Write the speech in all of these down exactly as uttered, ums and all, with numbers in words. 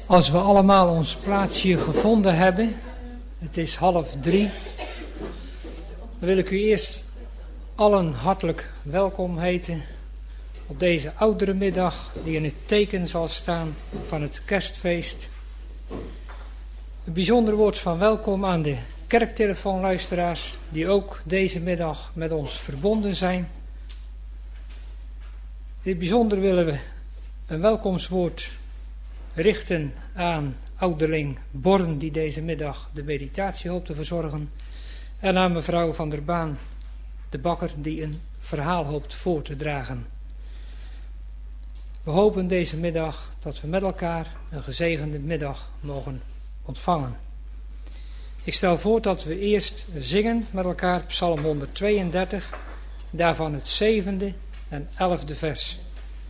Als we allemaal ons plaatsje gevonden hebben, het is half drie, dan wil ik u eerst allen hartelijk welkom heten op deze oudere middag die in het teken zal staan van het kerstfeest. Een bijzonder woord van welkom aan de kerktelefoonluisteraars die ook deze middag met ons verbonden zijn. In het bijzonder willen we een welkomstwoord richten aan ouderling Born die deze middag de meditatie hoopt te verzorgen. En aan mevrouw Van der Baan, de bakker, die een verhaal hoopt voor te dragen. We hopen deze middag dat we met elkaar een gezegende middag mogen ontvangen. Ik stel voor dat we eerst zingen met elkaar Psalm honderdtweeëndertig, daarvan het zevende en elfde vers.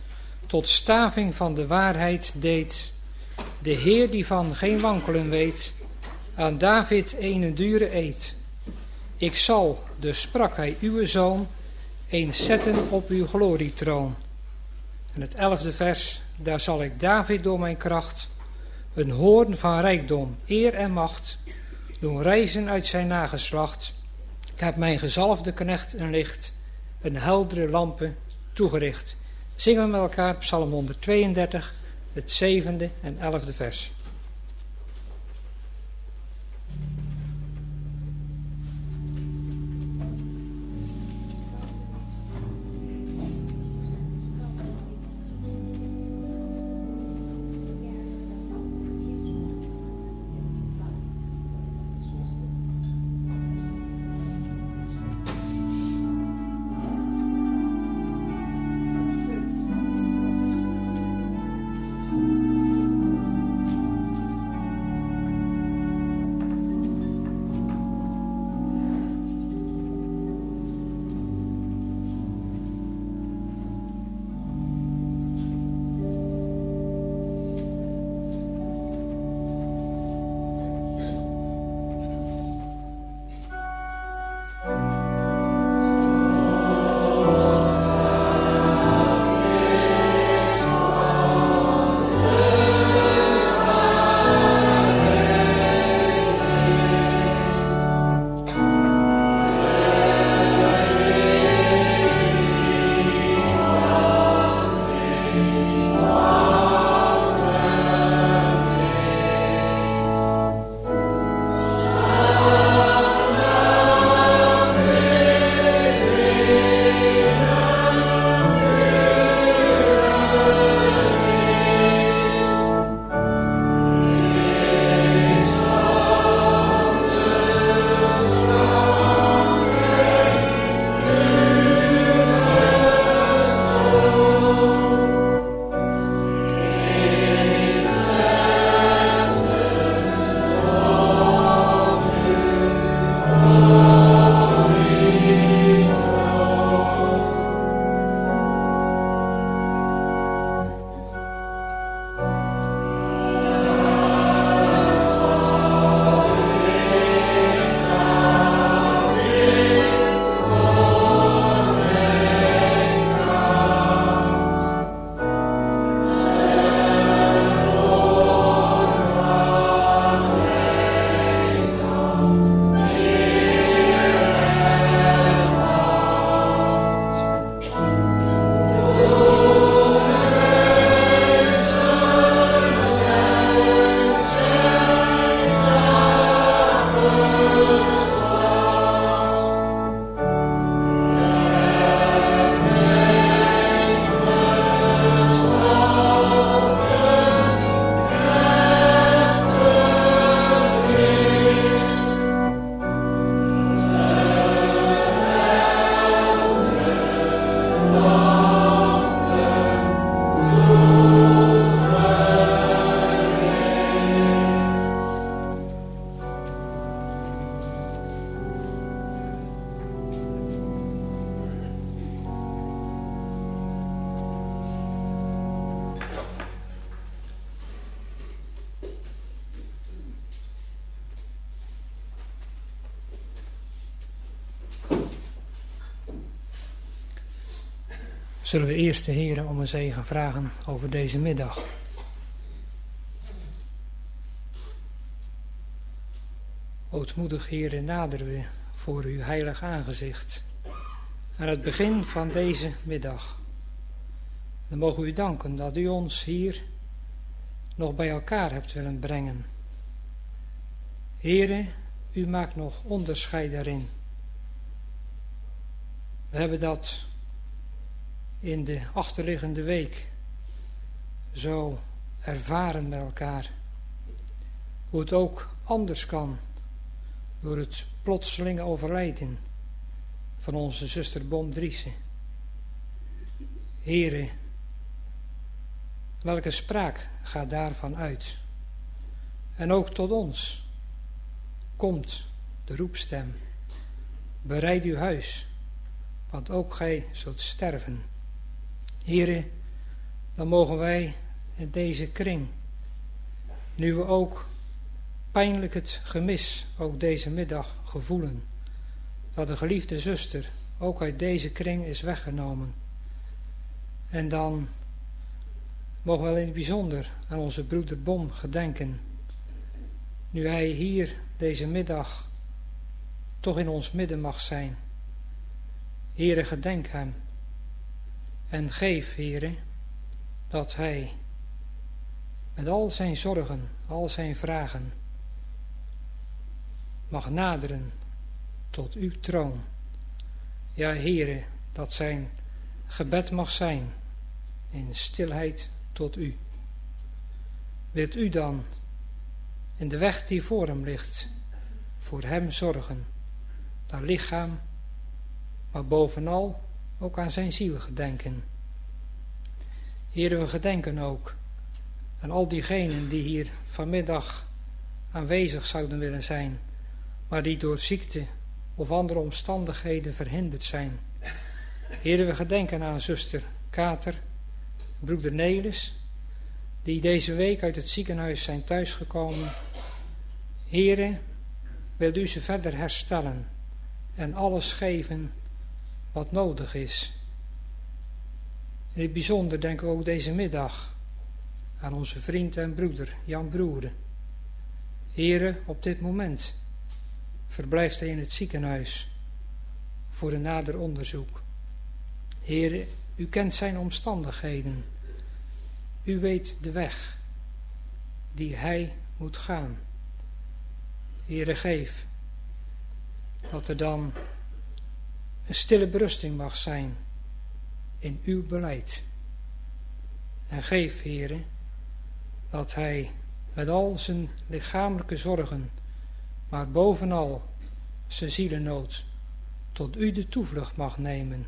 Tot staving van de waarheid deed de Heer die van geen wankelen weet, aan David een dure eed. Ik zal, dus sprak hij, uw zoon, eens zetten op uw glorietroon. En het elfde vers, daar zal ik David door mijn kracht een hoorn van rijkdom, eer en macht doen rijzen uit zijn nageslacht. Ik heb mijn gezalfde knecht een licht, een heldere lampen toegericht. Zingen we met elkaar Psalm honderdtweeëndertig, het zevende en elfde vers. Zullen we eerst de Heer om een zegen vragen over deze middag. Ootmoedig, Heere, naderen we voor uw heilig aangezicht aan het begin van deze middag. Dan mogen we u danken dat u ons hier nog bij elkaar hebt willen brengen. Heere, u maakt nog onderscheid daarin. We hebben dat in de achterliggende week zo ervaren met elkaar. Hoe het ook anders kan door het plotselinge overlijden van onze zuster Bom Driessen. Heere, welke spraak gaat daarvan uit? En ook tot ons komt de roepstem. Bereid uw huis, want ook gij zult sterven. Heere, dan mogen wij in deze kring, nu we ook pijnlijk het gemis ook deze middag gevoelen, dat een geliefde zuster ook uit deze kring is weggenomen. En dan mogen we in het bijzonder aan onze broeder Bom gedenken, nu hij hier deze middag toch in ons midden mag zijn. Heere, gedenk hem en geef, Heere, dat hij met al zijn zorgen, al zijn vragen mag naderen tot uw troon. Ja, Heere, dat zijn gebed mag zijn in stilheid tot u. Wilt u dan in de weg die voor hem ligt, voor hem zorgen, dat lichaam, maar bovenal ook aan zijn ziel gedenken. Heere, we gedenken ook aan al diegenen die hier vanmiddag aanwezig zouden willen zijn, maar die door ziekte of andere omstandigheden verhinderd zijn. Heere, we gedenken aan zuster Kater, broeder Nelis, die deze week uit het ziekenhuis zijn thuisgekomen. Heere, wil u ze verder herstellen en alles geven wat nodig is. In het bijzonder denken we ook deze middag aan onze vriend en broeder Jan Broeren. Heere, op dit moment verblijft hij in het ziekenhuis voor een nader onderzoek. Heere, u kent zijn omstandigheden. U weet de weg die hij moet gaan. Heere, geef dat er dan een stille berusting mag zijn in uw beleid. En geef, Heere, dat hij met al zijn lichamelijke zorgen, maar bovenal zijn zielennood, tot u de toevlucht mag nemen.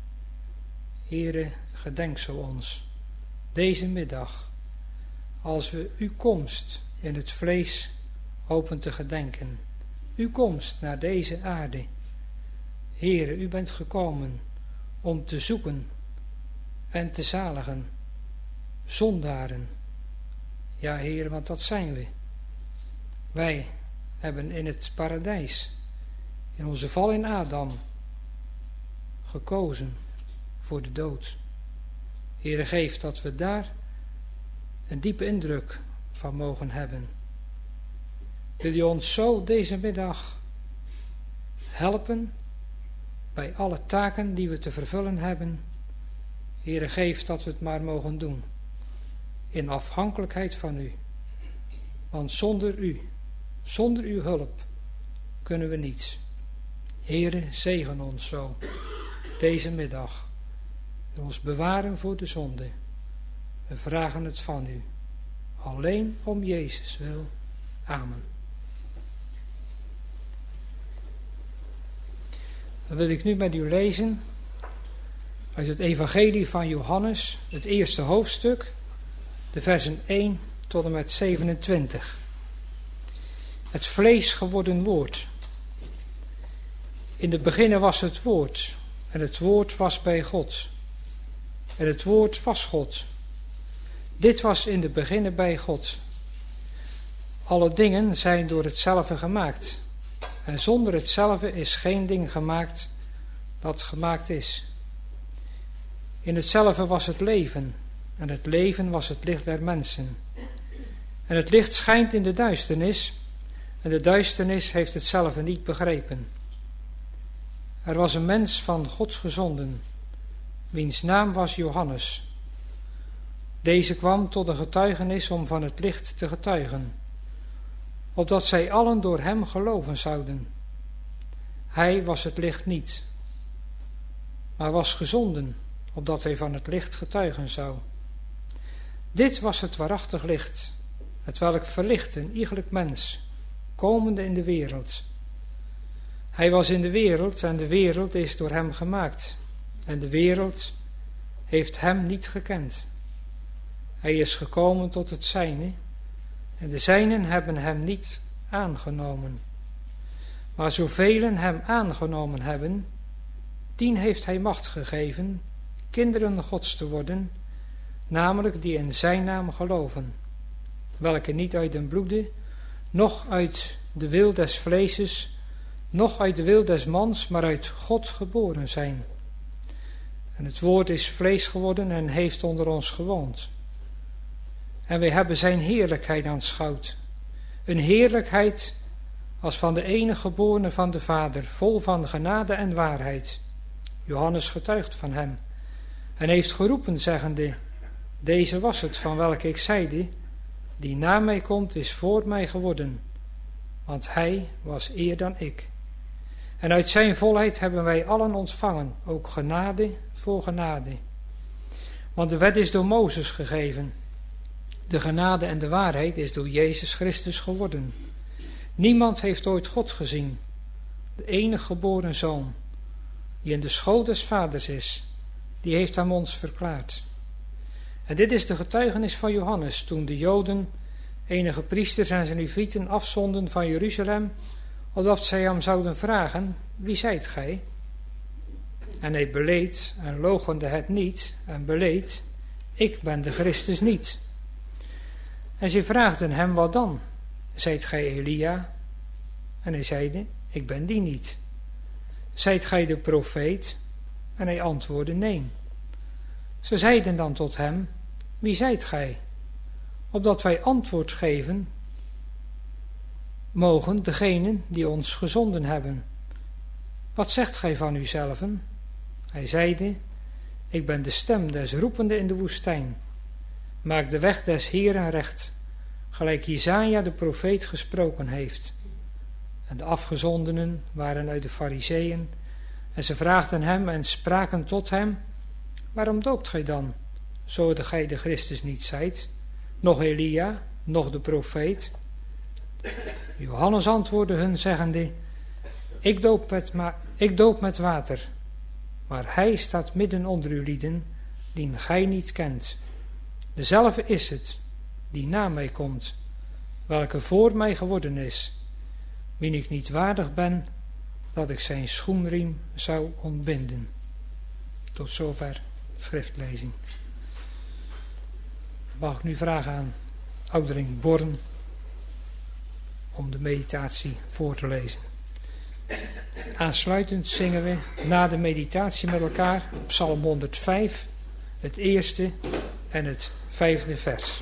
Heere, gedenk zo ons deze middag, als we uw komst in het vlees hopen te gedenken. Uw komst naar deze aarde. Heere, u bent gekomen om te zoeken en te zaligen zondaren. Ja, Heere, want dat zijn we. Wij hebben in het paradijs, in onze val in Adam, gekozen voor de dood. Heere, geef dat we daar een diepe indruk van mogen hebben. Wil u ons zo deze middag helpen bij alle taken die we te vervullen hebben? Heere, geef dat we het maar mogen doen, in afhankelijkheid van u. Want zonder u, zonder uw hulp, kunnen we niets. Heere, zegen ons zo deze middag. En ons bewaren voor de zonde. We vragen het van u. Alleen om Jezus wil. Amen. Dan wil ik nu met u lezen uit het evangelie van Johannes, het eerste hoofdstuk, de versen één tot en met zevenentwintig. Het vlees geworden woord. In het begin was het woord, en het woord was bij God. En het woord was God. Dit was in het begin bij God. Alle dingen zijn door hetzelfde gemaakt. En zonder hetzelfde is geen ding gemaakt dat gemaakt is. In hetzelfde was het leven. En het leven was het licht der mensen. En het licht schijnt in de duisternis. en de duisternis heeft het zelf niet begrepen. Er was een mens van God gezonden, wiens naam was Johannes. Deze kwam tot een getuigenis om van het licht te getuigen, opdat zij allen door hem geloven zouden. Hij was het licht niet, maar was gezonden, opdat hij van het licht getuigen zou. Dit was het waarachtig licht, hetwelk verlicht een iegelijk mens, komende in de wereld. Hij was in de wereld en de wereld is door hem gemaakt, en de wereld heeft hem niet gekend. Hij is gekomen tot het zijne, en de zijnen hebben hem niet aangenomen. Maar zoveel hem aangenomen hebben, dien heeft hij macht gegeven, kinderen Gods te worden, namelijk die in zijn naam geloven, welke niet uit den bloede, noch uit de wil des vleeses, noch uit de wil des mans, maar uit God geboren zijn. En het woord is vlees geworden en heeft onder ons gewoond. En wij hebben zijn heerlijkheid aanschouwd, een heerlijkheid als van de enige geborene van de Vader, vol van genade en waarheid. Johannes getuigt van hem en heeft geroepen, zeggende: deze was het van welke ik zeide, die na mij komt is voor mij geworden, want hij was eer dan ik. En uit zijn volheid hebben wij allen ontvangen, ook genade voor genade. Want de wet is door Mozes gegeven, de genade en de waarheid is door Jezus Christus geworden. Niemand heeft ooit God gezien, de enige geboren Zoon, die in de schoot des Vaders is, die heeft hem ons verklaard. En dit is de getuigenis van Johannes, toen de Joden enige priesters en zijn levieten afzonden van Jeruzalem, opdat zij hem zouden vragen: wie zijt gij? En hij beleed en loochende het niet en beleed: ik ben de Christus niet. En zij vraagden hem: wat dan? Zijt gij Elia? En hij zeide: ik ben die niet. Zijt gij de profeet? En hij antwoordde: nee. Ze zeiden dan tot hem: wie zijt gij? Opdat wij antwoord geven mogen degenen die ons gezonden hebben. Wat zegt gij van uzelven? Hij zeide: ik ben de stem des roepende in de woestijn. Maak de weg des Heeren recht, gelijk Jesaja de profeet gesproken heeft. En de afgezondenen waren uit de Farizeeën, en ze vraagden hem en spraken tot hem: waarom doopt gij dan, zo dat gij de Christus niet zijt, noch Elia, noch de profeet? Johannes antwoordde hun, zeggende: ik doop met, ma- ik doop met water, maar hij staat midden onder uw lieden, die gij niet kent. Dezelfde is het, die na mij komt, welke voor mij geworden is, wien ik niet waardig ben, dat ik zijn schoenriem zou ontbinden. Tot zover schriftlezing. Mag ik nu vragen aan ouderling Born om de meditatie voor te lezen. Aansluitend zingen we na de meditatie met elkaar Psalm honderdvijf, het eerste en het vijfde vers.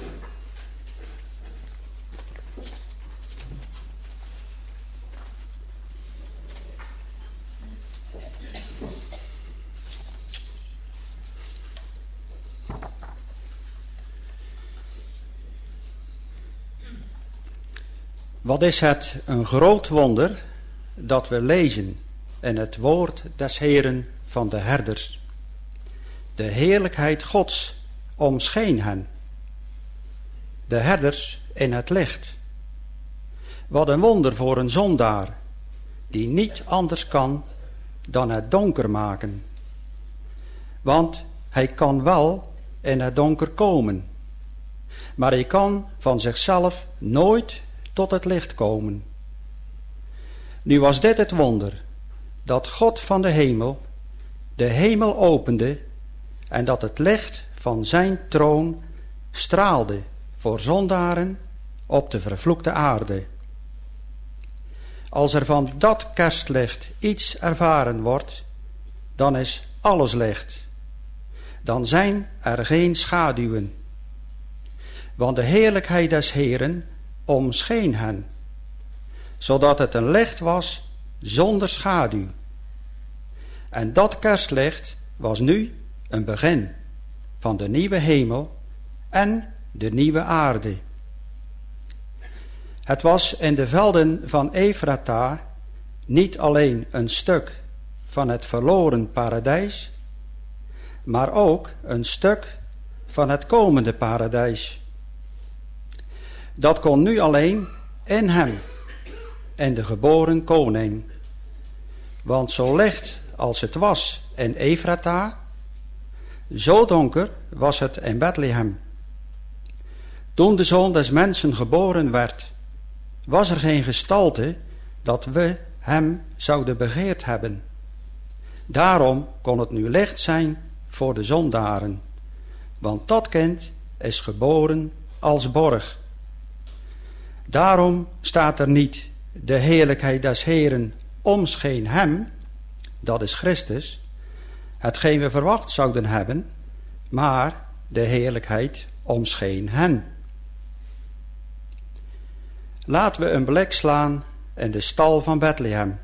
Wat is het een groot wonder dat we lezen in het woord des Heeren van de herders. De heerlijkheid Gods omscheen hen, de herders in het licht. Wat een wonder voor een zondaar, die niet anders kan dan het donker maken. Want hij kan wel in het donker komen, maar hij kan van zichzelf nooit tot het licht komen. Nu was dit het wonder, dat God van de hemel de hemel opende en dat het licht van zijn troon straalde voor zondaren op de vervloekte aarde. Als er van dat kerstlicht iets ervaren wordt, dan is alles licht. Dan zijn er geen schaduwen. Want de heerlijkheid des Heeren omscheen hen. zodat het een licht was zonder schaduw. En dat kerstlicht was nu een begin van de nieuwe hemel en de nieuwe aarde. Het was in de velden van Efrata niet alleen een stuk van het verloren paradijs, maar ook een stuk van het komende paradijs. Dat kon nu alleen in hem en de geboren koning. Want zo licht als het was in Efrata, zo donker was het in Bethlehem. Toen de Zoon des Mensen geboren werd, was er geen gestalte dat we hem zouden begeerd hebben. Daarom kon het nu licht zijn voor de zondaren, want dat kind is geboren als borg. Daarom staat er niet: de heerlijkheid des Heeren omscheen hem, dat is Christus, hetgeen we verwacht zouden hebben, maar de heerlijkheid omscheen hen. Laten we een blik slaan in de stal van Bethlehem.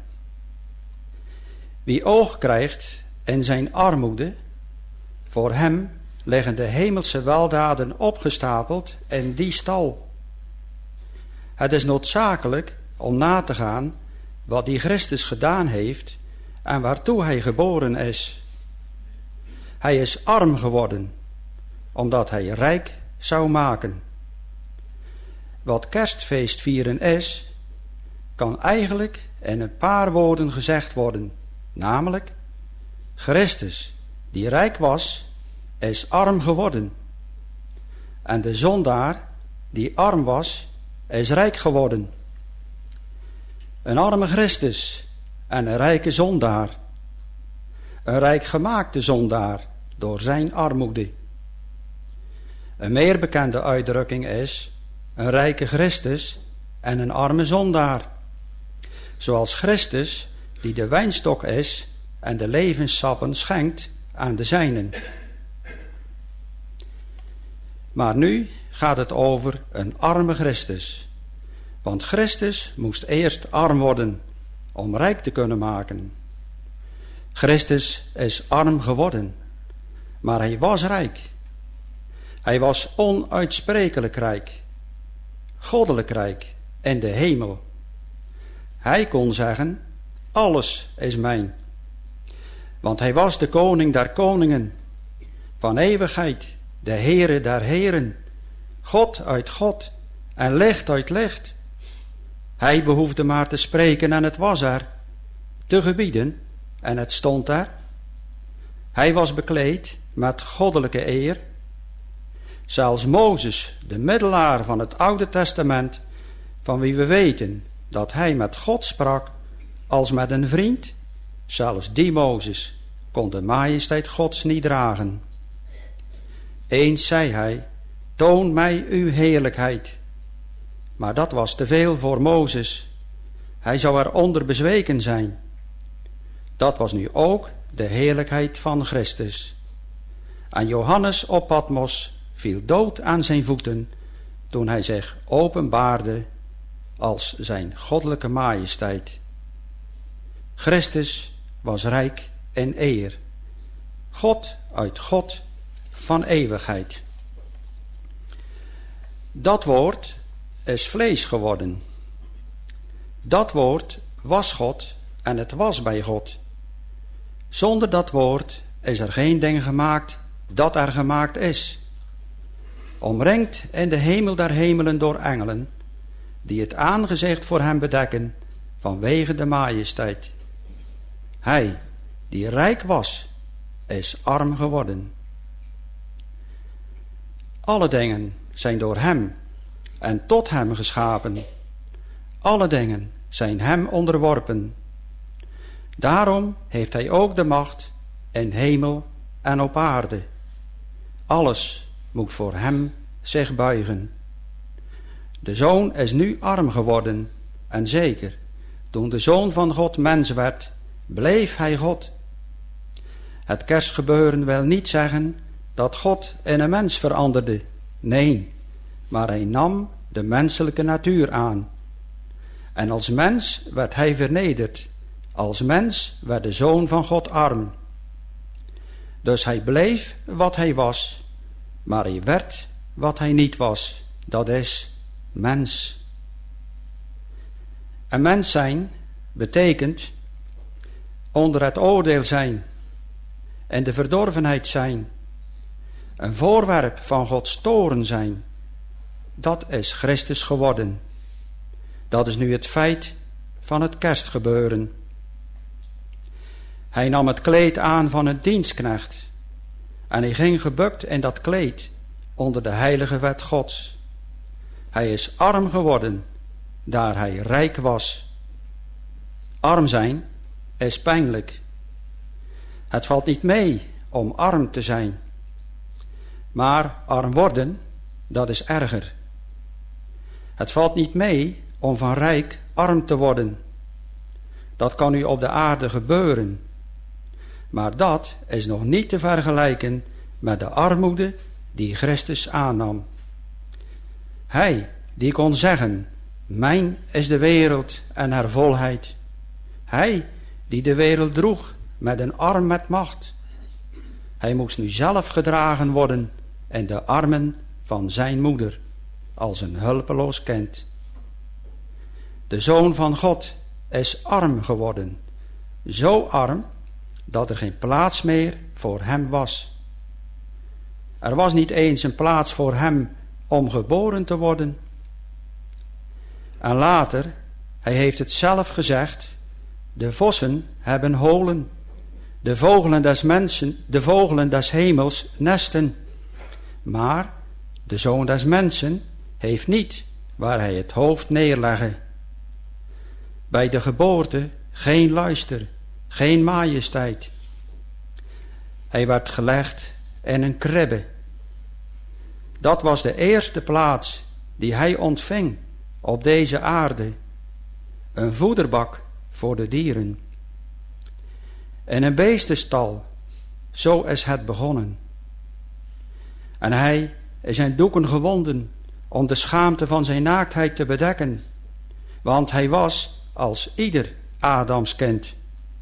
Wie oog krijgt in zijn armoede, voor hem liggen de hemelse weldaden opgestapeld in die stal. Het is noodzakelijk om na te gaan wat die Christus gedaan heeft en waartoe hij geboren is. Hij is arm geworden, omdat hij rijk zou maken. Wat kerstfeest vieren is, kan eigenlijk in een paar woorden gezegd worden, namelijk: Christus, die rijk was, is arm geworden. En de zondaar, die arm was, is rijk geworden. Een arme Christus en een rijke zondaar. Een rijk gemaakte zondaar door zijn armoede. Een meer bekende uitdrukking is een rijke Christus en een arme zondaar. Zoals Christus, die de wijnstok is en de levenssappen schenkt aan de zijnen. Maar nu gaat het over een arme Christus. Want Christus moest eerst arm worden om rijk te kunnen maken. Christus is arm geworden, maar hij was rijk. Hij was onuitsprekelijk rijk, goddelijk rijk in de hemel. Hij kon zeggen: alles is mijn. Want hij was de koning der koningen, van eeuwigheid, de Heere der heren, God uit God en licht uit licht. Hij behoefde maar te spreken en het was er, te gebieden en het stond er. Hij was bekleed met goddelijke eer. Zelfs Mozes, de middelaar van het Oude Testament, van wie we weten dat hij met God sprak als met een vriend, zelfs die Mozes kon de majesteit Gods niet dragen. Eens zei hij: toon mij uw heerlijkheid. Maar dat was te veel voor Mozes. Hij zou eronder bezweken zijn. Dat was nu ook de heerlijkheid van Christus. En Johannes op Patmos viel dood aan zijn voeten toen hij zich openbaarde als zijn goddelijke majesteit. Christus was rijk in eer. God uit God van eeuwigheid. Dat woord is vlees geworden. Dat woord was God en het was bij God. Zonder dat woord is er geen ding gemaakt dat er gemaakt is. Omringd in de hemel der hemelen door engelen, die het aangezicht voor hem bedekken vanwege de majesteit. Hij, die rijk was, is arm geworden. Alle dingen zijn door hem en tot hem geschapen. Alle dingen zijn hem onderworpen. Daarom heeft hij ook de macht in hemel en op aarde. Alles moet voor hem zich buigen. De Zoon is nu arm geworden en zeker, toen de Zoon van God mens werd, bleef hij God. Het kerstgebeuren wil niet zeggen dat God in een mens veranderde. Nee, maar hij nam de menselijke natuur aan. En als mens werd hij vernederd. Als mens werd de Zoon van God arm. Dus hij bleef wat hij was, maar hij werd wat hij niet was. Dat is mens. En mens zijn betekent onder het oordeel zijn en de verdorvenheid zijn. Een voorwerp van Gods toorn zijn. Dat is Christus geworden. Dat is nu het feit van het kerstgebeuren. Hij nam het kleed aan van een dienstknecht. En hij ging gebukt in dat kleed onder de heilige wet Gods. Hij is arm geworden, daar hij rijk was. Arm zijn is pijnlijk. Het valt niet mee om arm te zijn. Maar arm worden, dat is erger. Het valt niet mee om van rijk arm te worden. Dat kan u op de aarde gebeuren. Maar dat is nog niet te vergelijken met de armoede die Christus aannam. Hij die kon zeggen, mijn is de wereld en haar volheid. Hij die de wereld droeg met een arm met macht. Hij moest nu zelf gedragen worden in de armen van zijn moeder, als een hulpeloos kind. De Zoon van God is arm geworden, zo arm dat er geen plaats meer voor hem was. Er was niet eens een plaats voor hem om geboren te worden. En later, hij heeft het zelf gezegd, de vossen hebben holen, de vogelen des mensen, de vogelen des hemels nesten. Maar de Zoon des mensen heeft niet waar hij het hoofd neerleggen. Bij de geboorte geen luister, geen majesteit. Hij werd gelegd in een kribbe. Dat was de eerste plaats die hij ontving op deze aarde. Een voederbak voor de dieren. In een beestenstal, zo is het begonnen. En hij is zijn doeken gewonden om de schaamte van zijn naaktheid te bedekken. Want hij was als ieder Adams kind.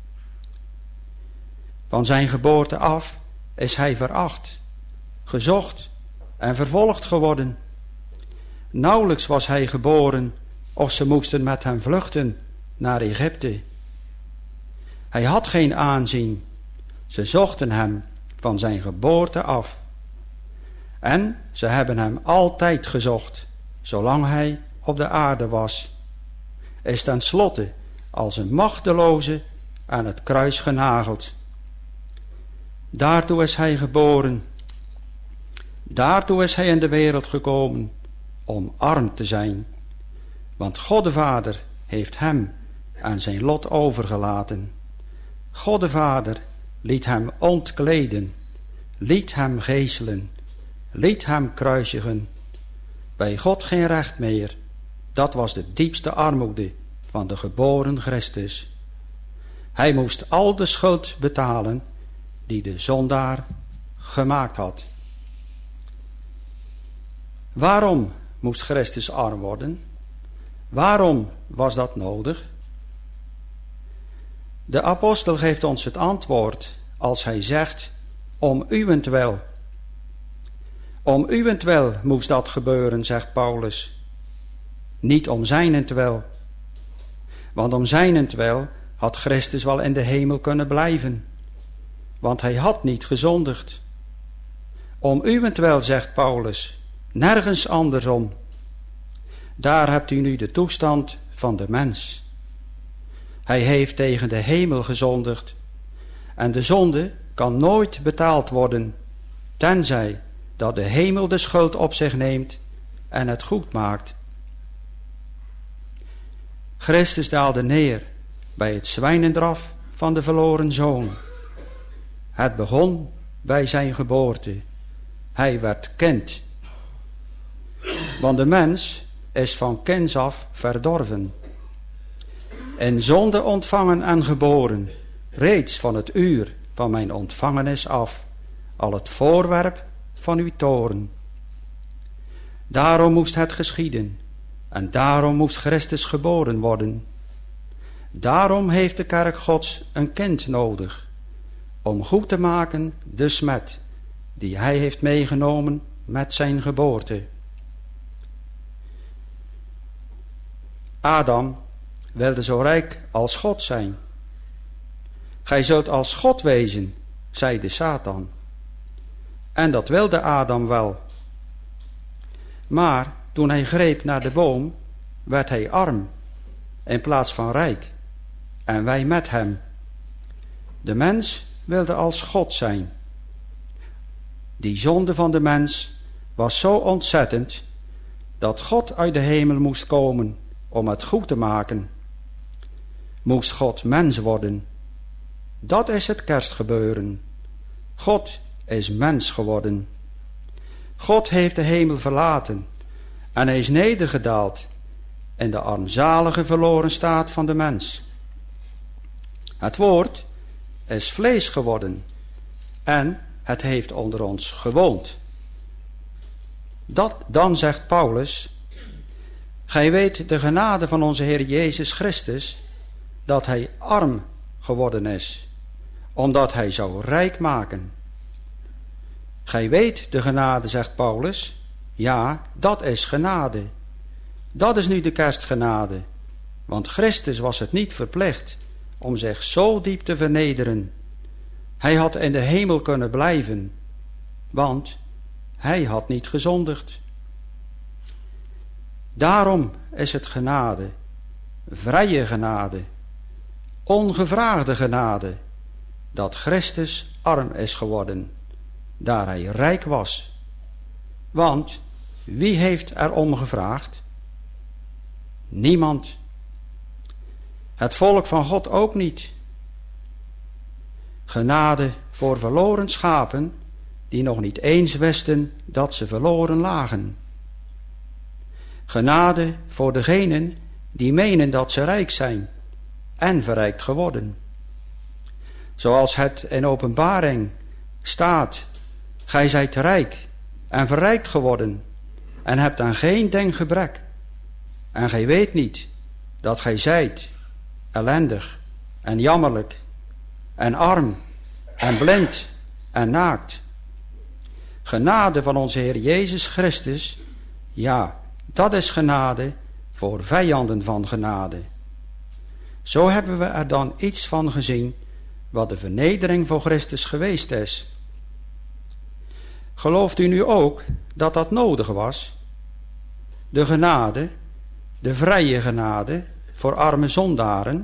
Van zijn geboorte af is hij veracht, gezocht en vervolgd geworden. Nauwelijks was hij geboren of ze moesten met hem vluchten naar Egypte. Hij had geen aanzien. Ze zochten hem van zijn geboorte af. En ze hebben hem altijd gezocht, zolang hij op de aarde was. Is tenslotte als een machteloze aan het kruis genageld. Daartoe is hij geboren. Daartoe is hij in de wereld gekomen, om arm te zijn. Want God de Vader heeft hem aan zijn lot overgelaten. God de Vader liet hem ontkleden, liet hem geeselen, liet hem kruisigen. Bij God geen recht meer. Dat was de diepste armoede van de geboren Christus. Hij moest al de schuld betalen die de zondaar gemaakt had. Waarom moest Christus arm worden? Waarom was dat nodig? De apostel geeft ons het antwoord als hij zegt, om uwentwil. Om uwentwil moest dat gebeuren, zegt Paulus. Niet om zijnentwil. Want om zijnentwil had Christus wel in de hemel kunnen blijven. Want hij had niet gezondigd. Om uwentwil, zegt Paulus, nergens andersom. Daar hebt u nu de toestand van de mens. Hij heeft tegen de hemel gezondigd. En de zonde kan nooit betaald worden, tenzij dat de hemel de schuld op zich neemt en het goed maakt. Christus daalde neer bij het zwijnendraf van de verloren zoon. Het begon bij zijn geboorte. Hij werd kind. Want de mens is van kinds af verdorven. In zonde ontvangen en geboren, reeds van het uur van mijn ontvangenis af, al het voorwerp van uw toorn. Daarom moest het geschieden, En daarom moest Christus geboren worden. Daarom heeft de kerk Gods een kind nodig, om goed te maken de smet die hij heeft meegenomen met zijn geboorte. Adam wilde zo rijk als God zijn. Gij zult als God wezen, zei de Satan. En dat wilde Adam wel. Maar toen hij greep naar de boom, werd hij arm in plaats van rijk. En wij met hem. De mens wilde als God zijn. Die zonde van de mens was zo ontzettend dat God uit de hemel moest komen om het goed te maken. Moest God mens worden. Dat is het kerstgebeuren. God is mens geworden. God heeft de hemel verlaten en hij is nedergedaald in de armzalige verloren staat van de mens. Het woord is vlees geworden en het heeft onder ons gewoond. Dat, dan zegt Paulus: gij weet de genade van onze Heer Jezus Christus, dat hij arm geworden is, omdat hij zou rijk maken. Gij weet de genade, zegt Paulus. Ja, dat is genade. Dat is nu de kerstgenade. Want Christus was het niet verplicht om zich zo diep te vernederen. Hij had in de hemel kunnen blijven, want hij had niet gezondigd. Daarom is het genade, vrije genade, ongevraagde genade, dat Christus arm is geworden, daar hij rijk was. Want wie heeft erom gevraagd? Niemand. Het volk van God ook niet. Genade voor verloren schapen, die nog niet eens wisten dat ze verloren lagen. Genade voor degenen die menen dat ze rijk zijn en verrijkt geworden. Zoals het in Openbaring staat: gij zijt rijk en verrijkt geworden en hebt aan geen ding gebrek. En gij weet niet dat gij zijt ellendig en jammerlijk en arm en blind en naakt. Genade van onze Heer Jezus Christus, ja, dat is genade voor vijanden van genade. Zo hebben we er dan iets van gezien wat de vernedering voor Christus geweest is. Gelooft u nu ook dat dat nodig was? De genade, de vrije genade voor arme zondaren?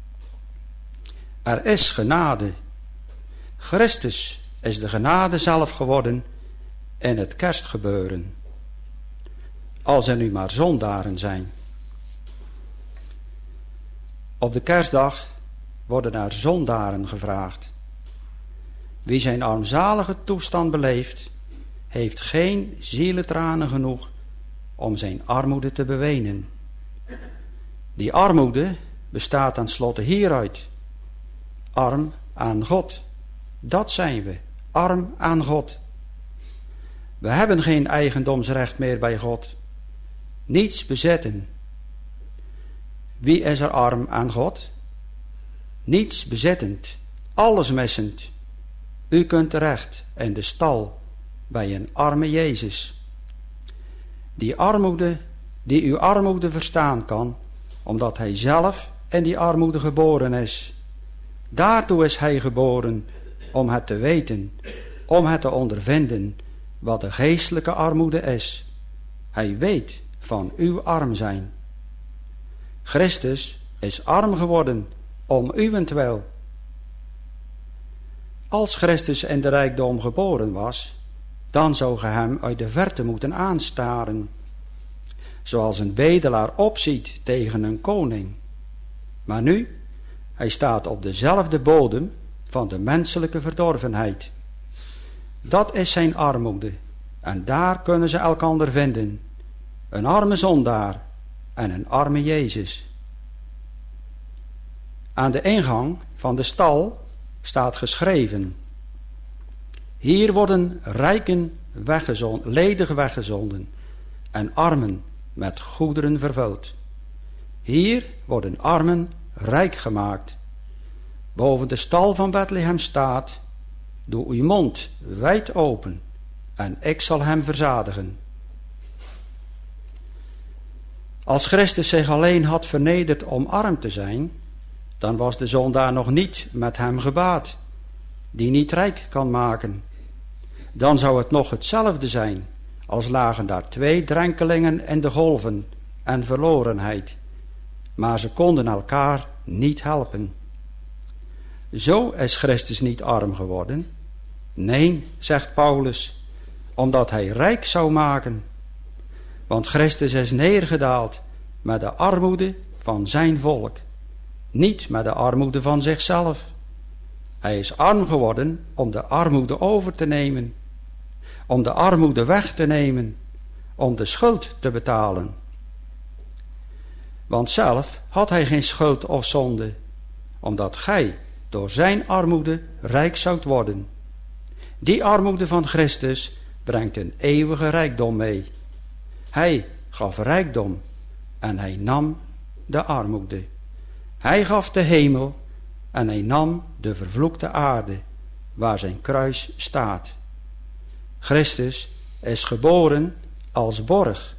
Er is genade. Christus is de genade zelf geworden in het kerstgebeuren. Als er nu maar zondaren zijn. Op de kerstdag worden naar zondaren gevraagd. Wie zijn armzalige toestand beleeft, heeft geen zieletranen genoeg om zijn armoede te bewenen. Die armoede bestaat tenslotte hieruit: arm aan God. Dat zijn we, arm aan God. We hebben geen eigendomsrecht meer bij God. Niets bezetten. Wie is er arm aan God? Niets bezettend, alles missend. U kunt terecht in de stal bij een arme Jezus. Die armoede, die uw armoede verstaan kan, omdat hij zelf in die armoede geboren is. Daartoe is hij geboren, om het te weten, om het te ondervinden, wat de geestelijke armoede is. Hij weet van uw arm zijn. Christus is arm geworden om uwentwil. Als Christus in de rijkdom geboren was, dan zou ge hem uit de verte moeten aanstaren, zoals een bedelaar opziet tegen een koning. Maar nu, hij staat op dezelfde bodem van de menselijke verdorvenheid. Dat is zijn armoede, en daar kunnen ze elkander vinden. Een arme zondaar en een arme Jezus. Aan de ingang van de stal staat geschreven: hier worden rijken weggezonden, ledig weggezonden en armen met goederen vervuld. Hier worden armen rijk gemaakt. Boven de stal van Bethlehem staat: doe uw mond wijd open en ik zal hem verzadigen. Als Christus zich alleen had vernederd om arm te zijn, dan was de zondaar nog niet met hem gebaat, die niet rijk kan maken. Dan zou het nog hetzelfde zijn, als lagen daar twee drenkelingen in de golven en verlorenheid, maar ze konden elkaar niet helpen. Zo is Christus niet arm geworden. Nee, zegt Paulus, omdat hij rijk zou maken. Want Christus is neergedaald met de armoede van zijn volk, niet met de armoede van zichzelf. Hij is arm geworden om de armoede over te nemen, om de armoede weg te nemen, om de schuld te betalen. Want zelf had hij geen schuld of zonde, omdat gij door zijn armoede rijk zoudt worden. Die armoede van Christus brengt een eeuwige rijkdom mee. Hij gaf rijkdom en hij nam de armoede. Hij gaf de hemel en hij nam de vervloekte aarde, waar zijn kruis staat. Christus is geboren als borg.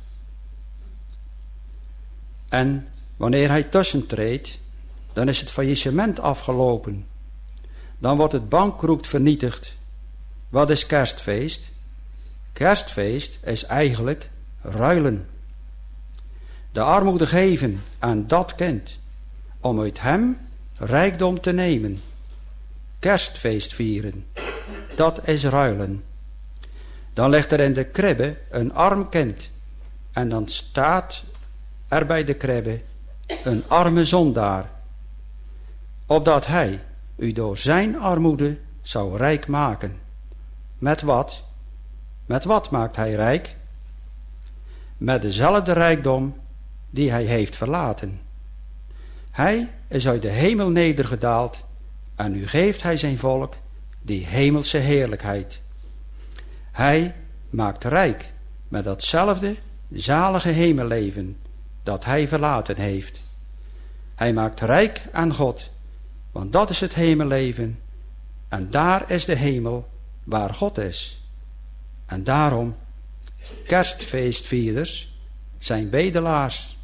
En wanneer hij tussentreedt, dan is het faillissement afgelopen. Dan wordt het bankroet vernietigd. Wat is kerstfeest? Kerstfeest is eigenlijk ruilen. De armoede geven aan dat kind, om uit hem rijkdom te nemen. Kerstfeest vieren, dat is ruilen. Dan ligt er in de kribbe een arm kind, en dan staat er bij de kribbe een arme zondaar, opdat hij u door zijn armoede zou rijk maken. Met wat? Met wat maakt hij rijk? Met dezelfde rijkdom die hij heeft verlaten. Hij is uit de hemel nedergedaald en nu geeft hij zijn volk die hemelse heerlijkheid. Hij maakt rijk met datzelfde zalige hemelleven dat hij verlaten heeft. Hij maakt rijk aan God, want dat is het hemelleven en daar is de hemel waar God is. En daarom, kerstfeestvierders zijn bedelaars.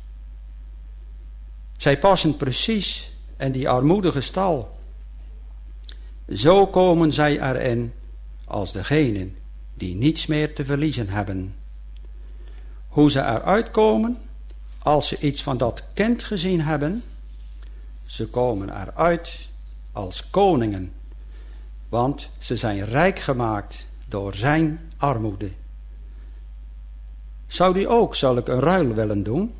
Zij passen precies in die armoedige stal. Zo komen zij erin als degenen die niets meer te verliezen hebben. Hoe ze eruit komen als ze iets van dat kind gezien hebben? Ze komen eruit als koningen, want ze zijn rijk gemaakt door zijn armoede. Zou u ook zulk een ruil willen doen?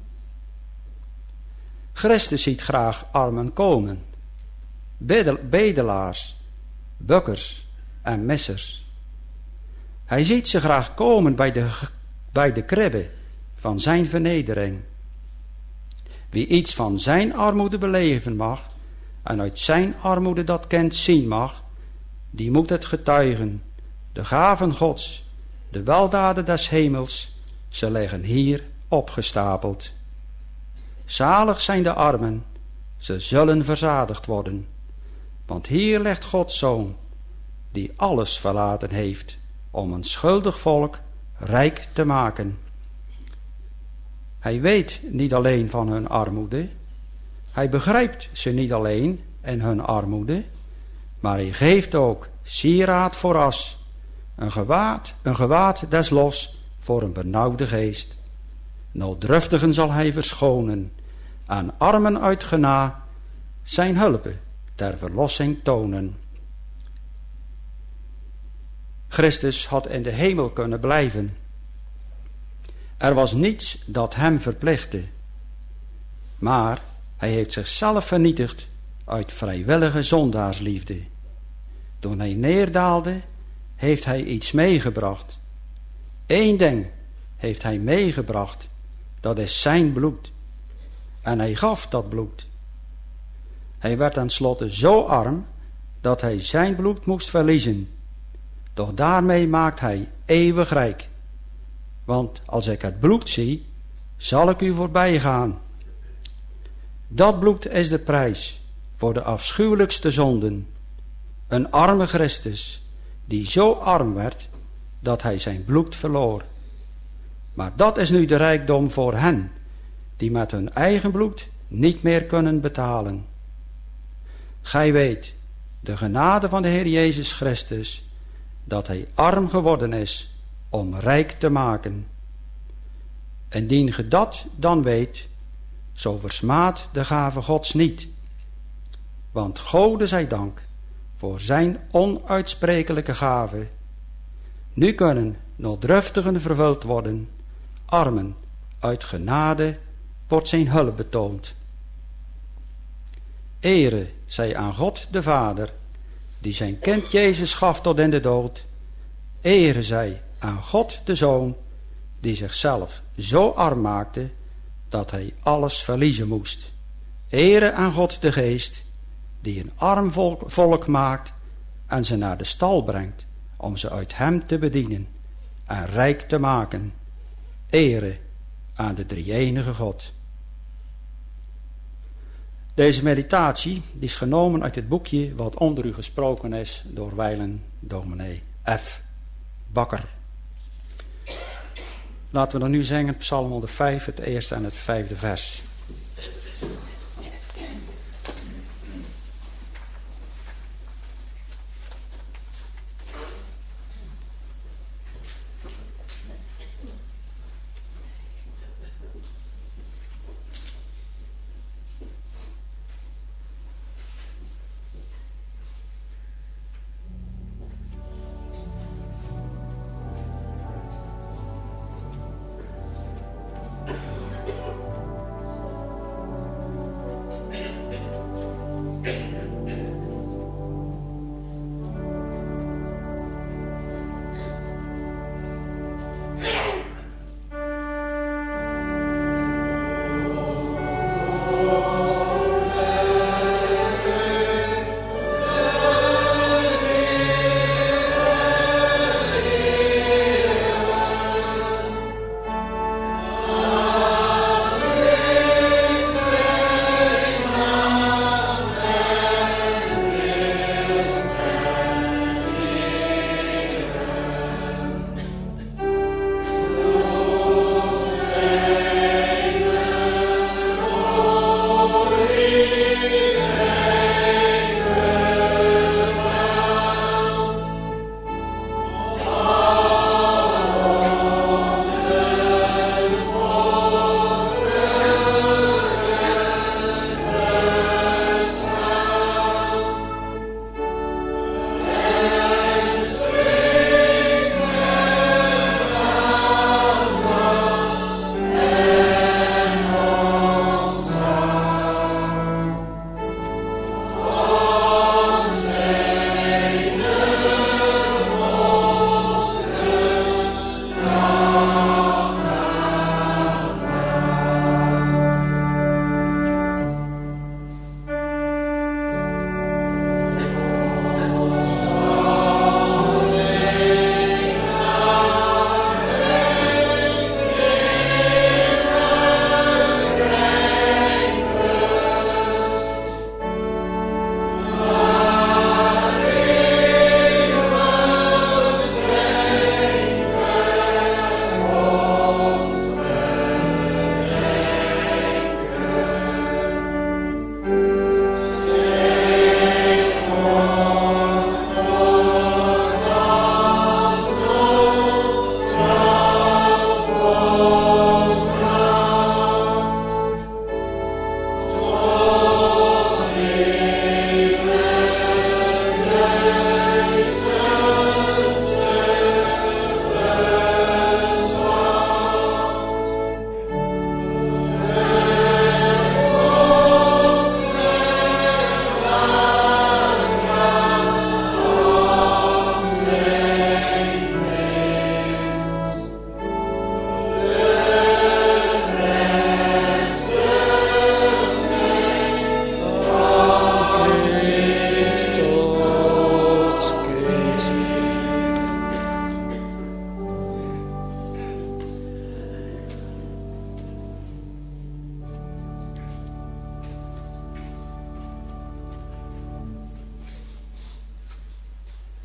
Christus ziet graag armen komen, bedelaars, bukkers en missers. Hij ziet ze graag komen bij de, bij de kribbe van zijn vernedering. Wie iets van zijn armoede beleven mag en uit zijn armoede dat kind zien mag, die moet het getuigen. De gaven Gods, de weldaden des hemels, ze liggen hier opgestapeld. Zalig zijn de armen, ze zullen verzadigd worden. Want hier ligt Gods Zoon, die alles verlaten heeft om een schuldig volk rijk te maken. Hij weet niet alleen van hun armoede, hij begrijpt ze niet alleen in hun armoede, maar hij geeft ook sieraad voor as, een gewaad, een gewaad des lofs voor een benauwde geest. Nooddruftigen zal hij verschonen, aan armen uit gena zijn hulpen ter verlossing tonen. Christus had in de hemel kunnen blijven. Er was niets dat hem verplichtte, maar hij heeft zichzelf vernietigd uit vrijwillige zondaarsliefde. Toen hij neerdaalde, heeft hij iets meegebracht. Eén ding heeft hij meegebracht, dat is zijn bloed. En hij gaf dat bloed. Hij werd tenslotte zo arm, dat hij zijn bloed moest verliezen. Doch daarmee maakt hij eeuwig rijk. Want als ik het bloed zie, zal ik u voorbij gaan. Dat bloed is de prijs voor de afschuwelijkste zonden. Een arme Christus, die zo arm werd, dat hij zijn bloed verloor. Maar dat is nu de rijkdom voor hen, die met hun eigen bloed niet meer kunnen betalen. Gij weet, de genade van de Heer Jezus Christus, dat hij arm geworden is om rijk te maken. Indien ge dat dan weet, zo versmaad de gave Gods niet. Want Gode zij dank voor zijn onuitsprekelijke gave. Nu kunnen nooddruftigen vervuld worden, armen uit genade wordt zijn hulp betoond. Ere zij aan God de Vader, die zijn kind Jezus gaf tot in de dood. Ere zij aan God de Zoon, die zichzelf zo arm maakte, dat hij alles verliezen moest. Ere aan God de Geest, die een arm volk, volk maakt en ze naar de stal brengt, om ze uit hem te bedienen en rijk te maken. Ere aan de drie-enige God. Deze meditatie die is genomen uit het boekje wat onder u gesproken is door wijlen dominee F. Bakker. Laten we dan nu zingen Psalm honderdvijf, het eerste en het vijfde vers.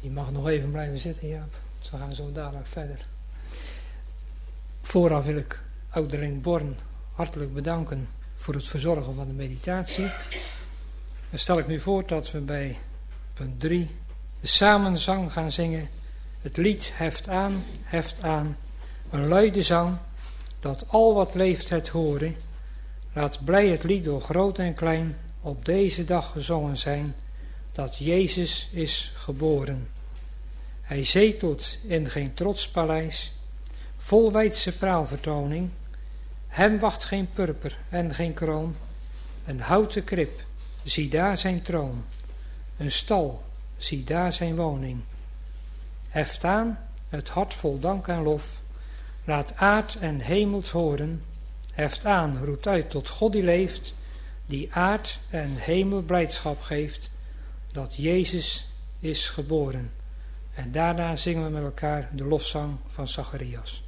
Je mag nog even blijven zitten, Jaap. We gaan zo dadelijk verder. Vooraf wil ik ouderling Born hartelijk bedanken voor het verzorgen van de meditatie. Dan stel ik nu voor dat we bij punt drie de samenzang gaan zingen. Het lied heft aan, heft aan, een luide zang, dat al wat leeft het horen. Laat blij het lied door groot en klein op deze dag gezongen zijn, dat Jezus is geboren. Hij zetelt in geen trotspaleis, vol wijdse praalvertoning. Hem wacht geen purper en geen kroon, een houten krib, zie daar zijn troon. Een stal, zie daar zijn woning. Heft aan, het hart vol dank en lof, laat aard en hemelt horen. Heft aan, roept uit tot God die leeft, die aard en hemel blijdschap geeft, dat Jezus is geboren. En daarna zingen we met elkaar de lofzang van Zacharias.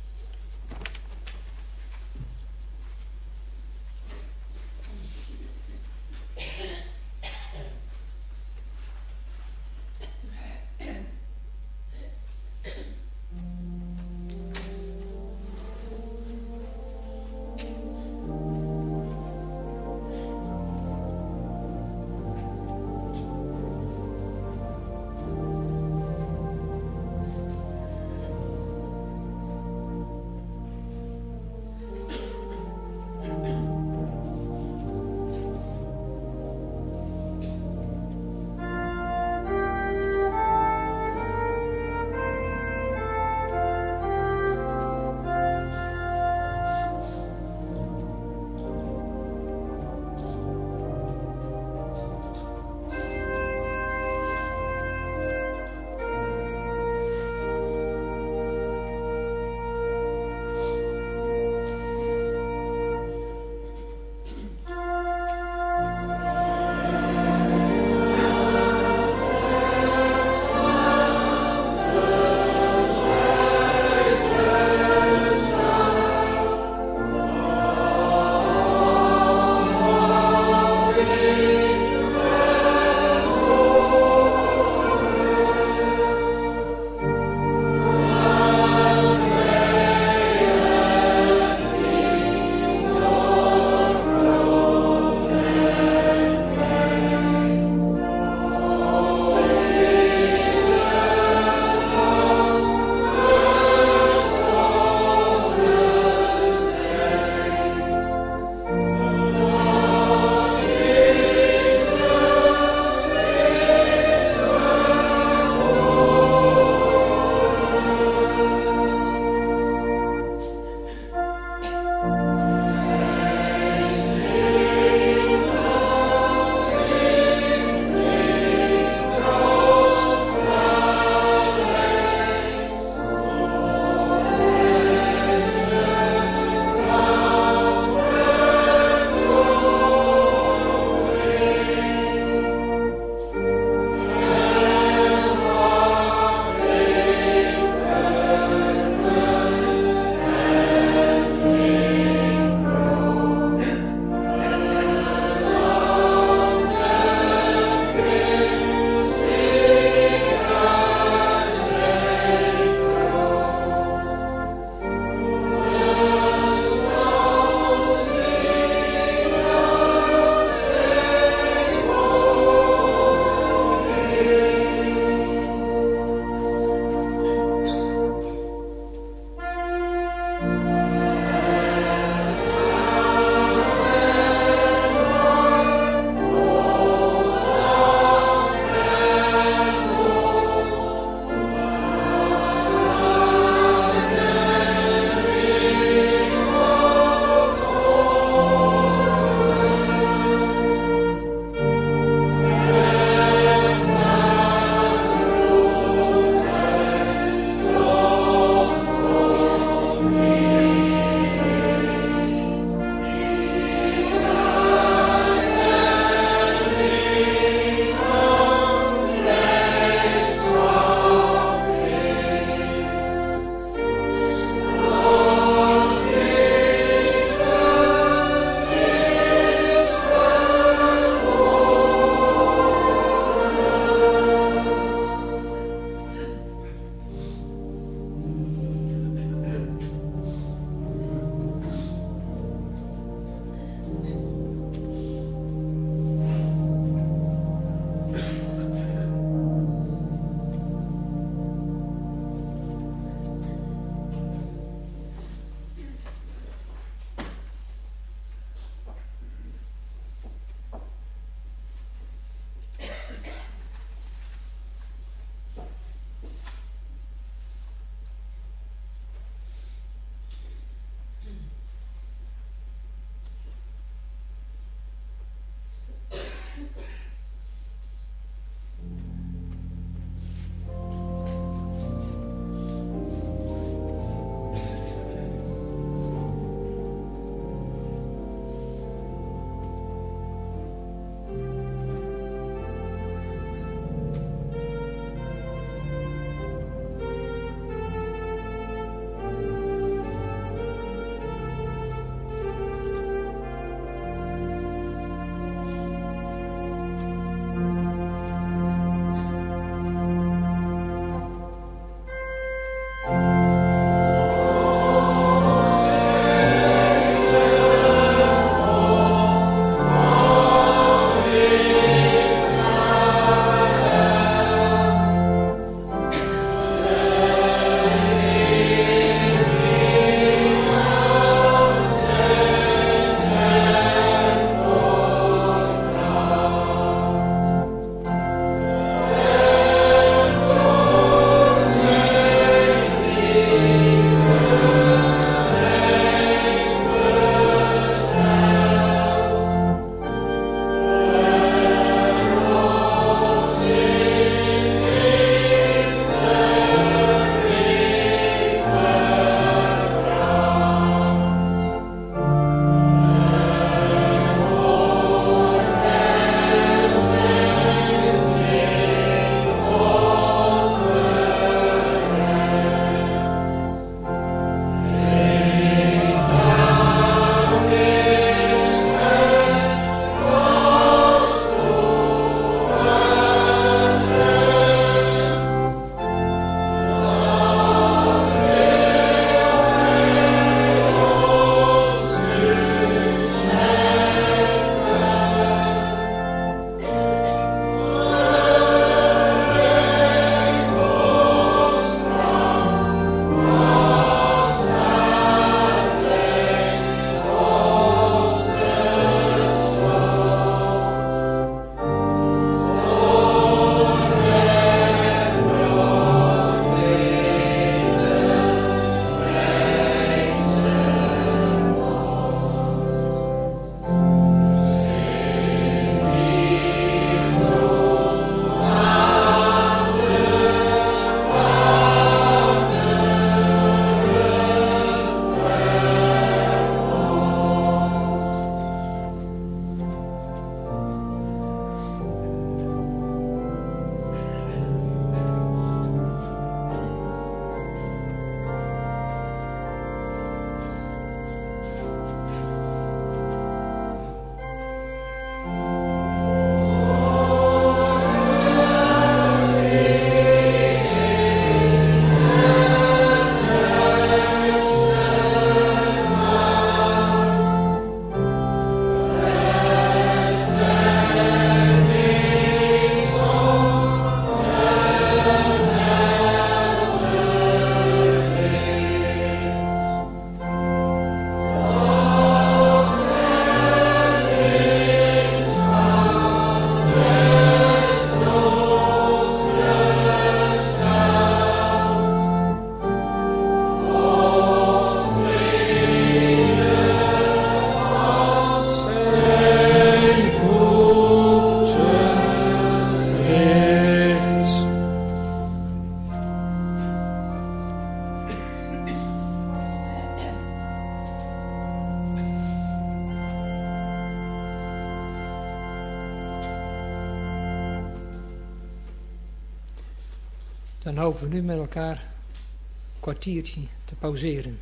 Dan hopen we nu met elkaar een kwartiertje te pauzeren.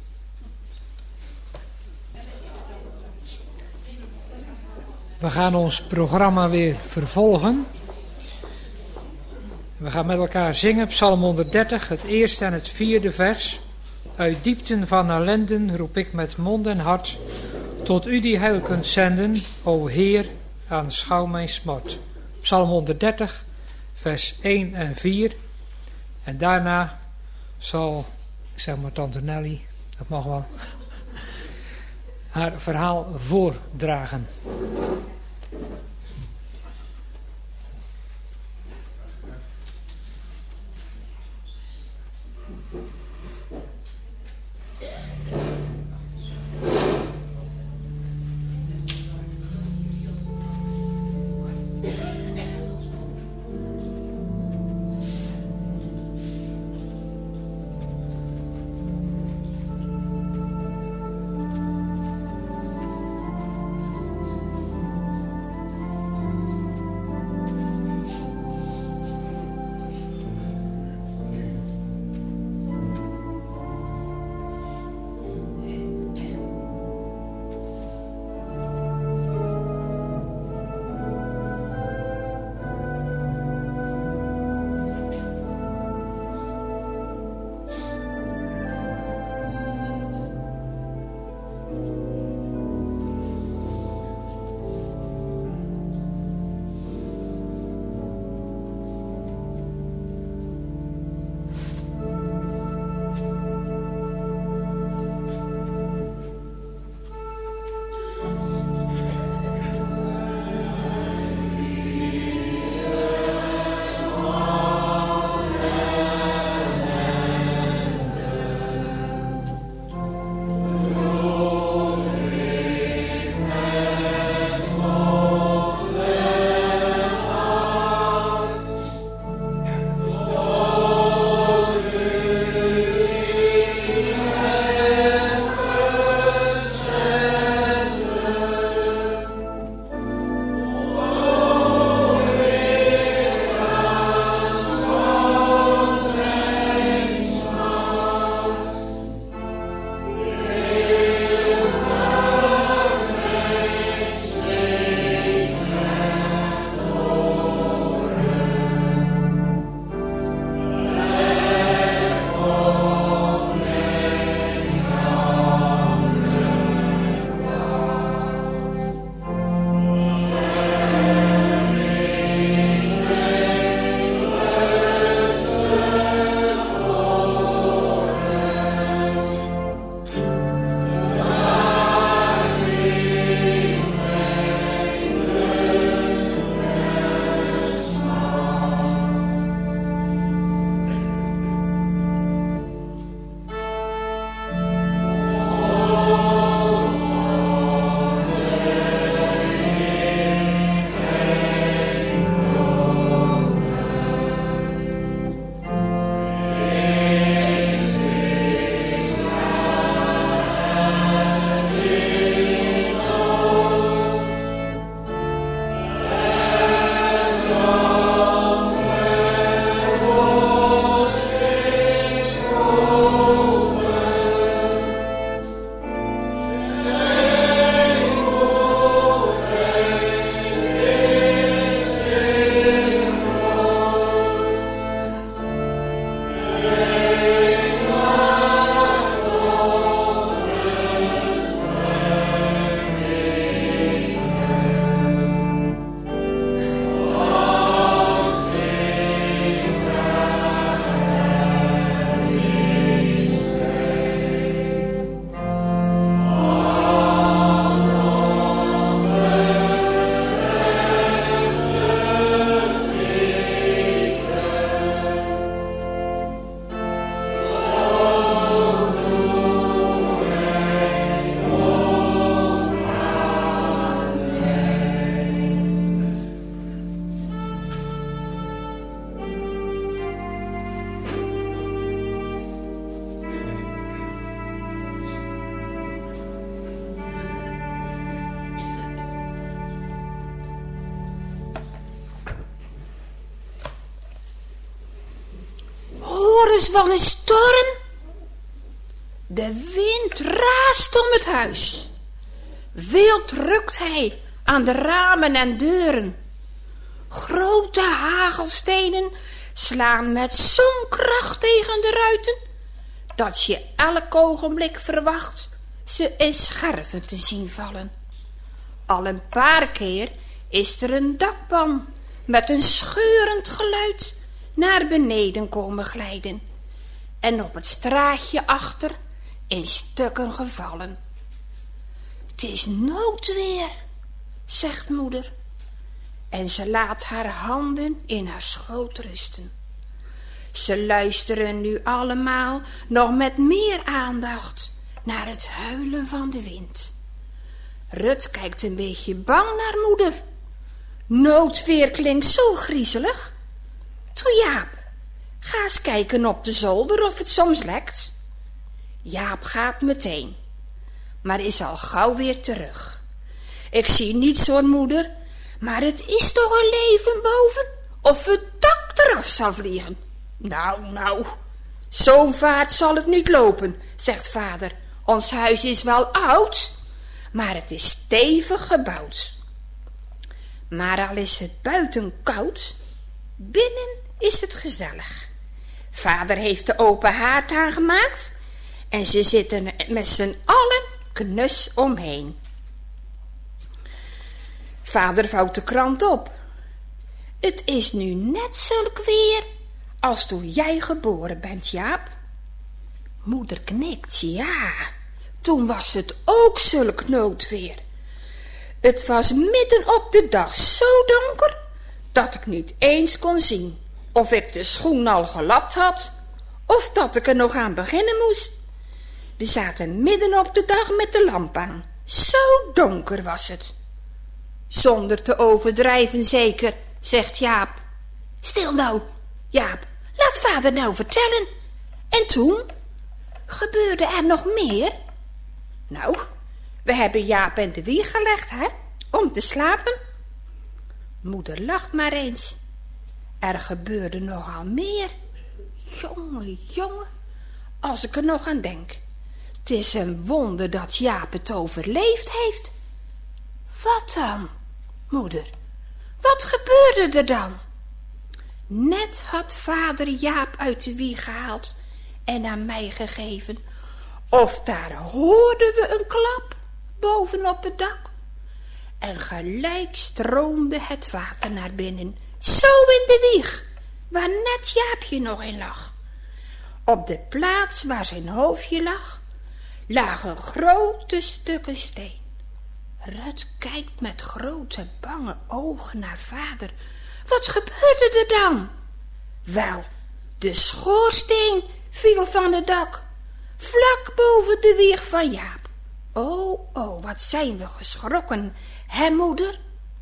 We gaan ons programma weer vervolgen. We gaan met elkaar zingen Psalm honderddertig, het eerste en het vierde vers. Uit diepten van ellenden roep ik met mond en hart, tot u die heil kunt zenden, o Heer, aanschouw mijn smart. Psalm honderddertig, vers één en vier. En daarna zal, ik zeg maar tante Nelly, dat mag wel, haar verhaal voordragen. wel een storm. De wind raast om het huis. Wild rukt hij aan de ramen en deuren. Grote hagelstenen slaan met zo'n kracht tegen de ruiten, dat je elk ogenblik verwacht ze in scherven te zien vallen. Al een paar keer is er een dakpan met een scheurend geluid naar beneden komen glijden en op het straatje achter in stukken gevallen. Het is noodweer, zegt moeder, en ze laat haar handen in haar schoot rusten. Ze luisteren nu allemaal nog met meer aandacht naar het huilen van de wind. Rut kijkt een beetje bang naar moeder. Noodweer klinkt zo griezelig. Toe Jaap, ga eens kijken op de zolder of het soms lekt. Jaap gaat meteen, maar is al gauw weer terug. Ik zie niets hoor moeder, maar het is toch een leven boven of het dak eraf zal vliegen. Nou, nou, zo'n vaart zal het niet lopen, zegt vader. Ons huis is wel oud, maar het is stevig gebouwd. Maar al is het buiten koud, binnen is het gezellig. Vader heeft de open haard aangemaakt en ze zitten met z'n allen knus omheen. Vader vouwt de krant op. Het is nu net zulk weer als toen jij geboren bent, Jaap. Moeder knikt, ja, toen was het ook zulk noodweer. Het was midden op de dag zo donker dat ik niet eens kon zien of ik de schoen al gelapt had of dat ik er nog aan beginnen moest. We zaten midden op de dag met de lamp aan. Zo donker was het. Zonder te overdrijven zeker, zegt Jaap. Stil nou, Jaap, laat vader nou vertellen. En toen? Gebeurde er nog meer? Nou, we hebben Jaap in de wieg gelegd, hè, om te slapen. Moeder lacht maar eens. Er gebeurde nogal meer. Jongen, jongen, als ik er nog aan denk. Het is een wonder dat Jaap het overleefd heeft. Wat dan, moeder? Wat gebeurde er dan? Net had vader Jaap uit de wieg gehaald en aan mij gegeven. Of daar hoorden we een klap bovenop het dak. En gelijk stroomde het water naar binnen, zo in de wieg, waar net Jaapje nog in lag. Op de plaats waar zijn hoofdje lag, lagen grote stukken steen. Rut kijkt met grote bange ogen naar vader. Wat gebeurde er dan? Wel, de schoorsteen viel van het dak, vlak boven de wieg van Jaap. Oh, oh, wat zijn we geschrokken, hè moeder?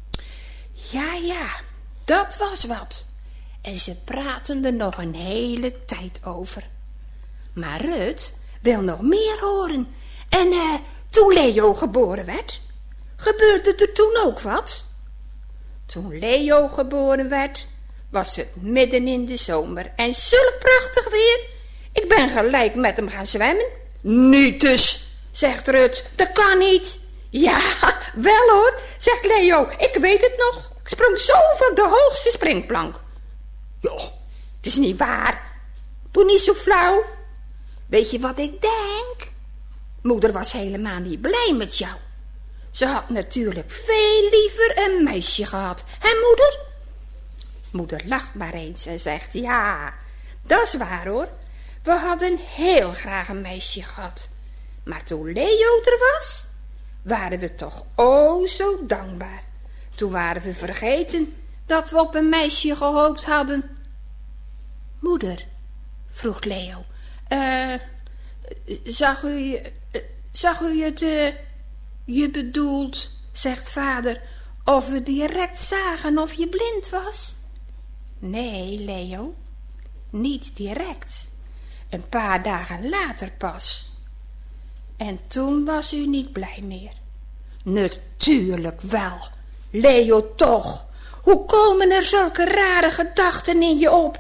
Ja, ja, dat was wat. En ze praten er nog een hele tijd over. Maar Rut wil nog meer horen. En uh, toen Leo geboren werd, gebeurde er toen ook wat? Toen Leo geboren werd, was het midden in de zomer en zulk prachtig weer. Ik ben gelijk met hem gaan zwemmen. Niet dus, zegt Rut, dat kan niet. Ja, wel hoor, zegt Leo, ik weet het nog. Ik sprong zo van de hoogste springplank. Joh, het is niet waar. Doe niet zo flauw. Weet je wat ik denk? Moeder was helemaal niet blij met jou. Ze had natuurlijk veel liever een meisje gehad. Hè, moeder? Moeder lacht maar eens en zegt, ja, dat is waar hoor. We hadden heel graag een meisje gehad. Maar toen Leo er was, waren we toch o zo dankbaar. Toen waren we vergeten dat we op een meisje gehoopt hadden. Moeder, vroeg Leo, uh, zag u, uh, zag u het, uh, je bedoelt, zegt vader, of we direct zagen of je blind was? Nee, Leo, niet direct. Een paar dagen later pas. En toen was u niet blij meer. Natuurlijk wel, Leo toch. Hoe komen er zulke rare gedachten in je op?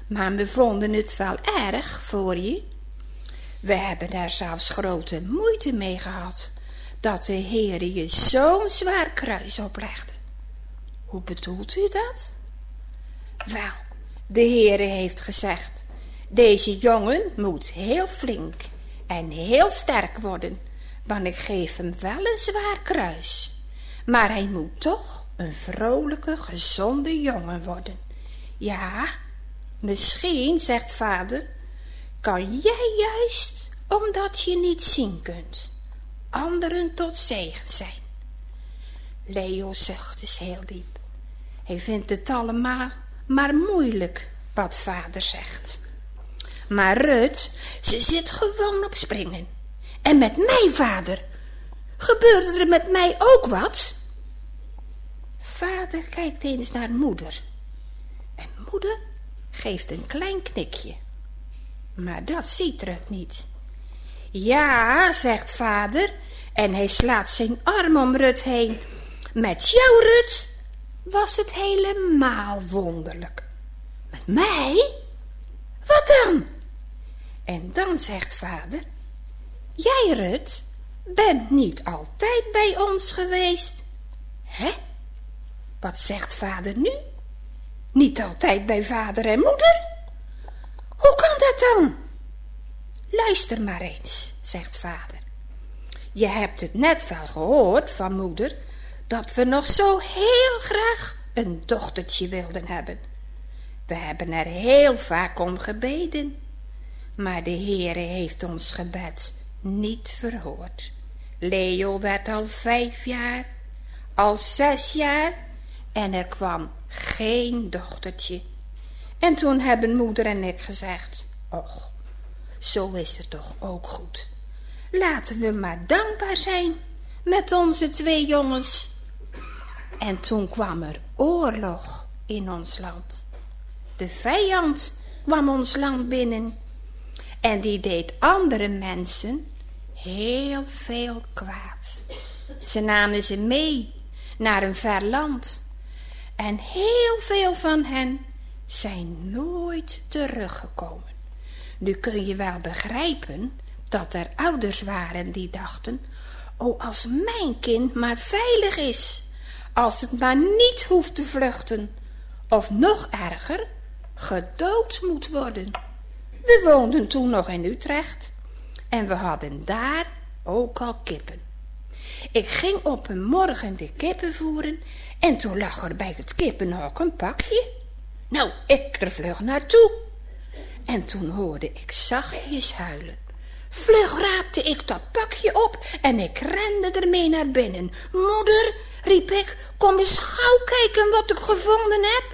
maar we vonden het wel erg voor je. We hebben daar zelfs grote moeite mee gehad, dat de Heere je zo'n zwaar kruis oplegde. Hoe bedoelt u dat? Wel, de Heere heeft gezegd, deze jongen moet heel flink en heel sterk worden, want ik geef hem wel een zwaar kruis. Maar hij moet toch een vrolijke, gezonde jongen worden. Ja, misschien, zegt vader, kan jij juist, omdat je niet zien kunt, anderen tot zegen zijn. Leo zucht dus heel diep. Hij vindt het allemaal maar moeilijk wat vader zegt. Maar Rut, ze zit gewoon op springen. En met mij, vader, gebeurde er met mij ook wat? Vader kijkt eens naar moeder. En moeder geeft een klein knikje. Maar dat ziet Rut niet. Ja, zegt vader, en hij slaat zijn arm om Rut heen. Met jou, Rut, was het helemaal wonderlijk. Met mij? Wat dan? En dan zegt vader, jij, Rut, bent niet altijd bij ons geweest. Hè? Wat zegt vader nu? Niet altijd bij vader en moeder? Hoe kan dat dan? Luister maar eens, zegt vader. Je hebt het net wel gehoord van moeder, dat we nog zo heel graag een dochtertje wilden hebben. We hebben er heel vaak om gebeden, maar de Heere heeft ons gebed niet verhoord. Leo werd al vijf jaar, al zes jaar en er kwam geen dochtertje. En toen hebben moeder en ik gezegd, och, zo is het toch ook goed. Laten we maar dankbaar zijn met onze twee jongens. En toen kwam er oorlog in ons land. De vijand kwam ons land binnen en die deed andere mensen heel veel kwaad. Ze namen ze mee naar een ver land en heel veel van hen zijn nooit teruggekomen. Nu kun je wel begrijpen dat er ouders waren die dachten, oh, als mijn kind maar veilig is, als het maar niet hoeft te vluchten, of nog erger, gedood moet worden. We woonden toen nog in Utrecht en we hadden daar ook al kippen. Ik ging op een morgen de kippen voeren en toen lag er bij het kippenhok een pakje. Nou, ik er vlug naartoe. En toen hoorde ik zachtjes huilen. Vlug raapte ik dat pakje op en ik rende ermee naar binnen. Moeder, riep ik, kom eens gauw kijken wat ik gevonden heb.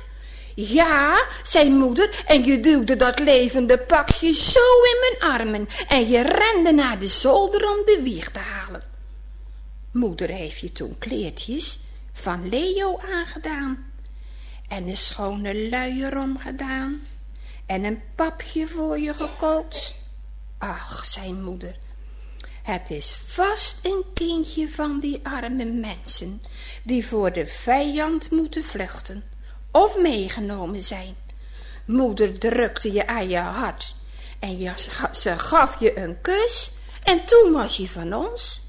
Ja, zei moeder, en je duwde dat levende pakje zo in mijn armen en je rende naar de zolder om de wieg te halen. Moeder heeft je toen kleertjes van Leo aangedaan en een schone luier omgedaan en een papje voor je gekookt. Ach, zei moeder, het is vast een kindje van die arme mensen die voor de vijand moeten vluchten of meegenomen zijn. Moeder drukte je aan je hart en je, ze gaf je een kus en toen was je van ons.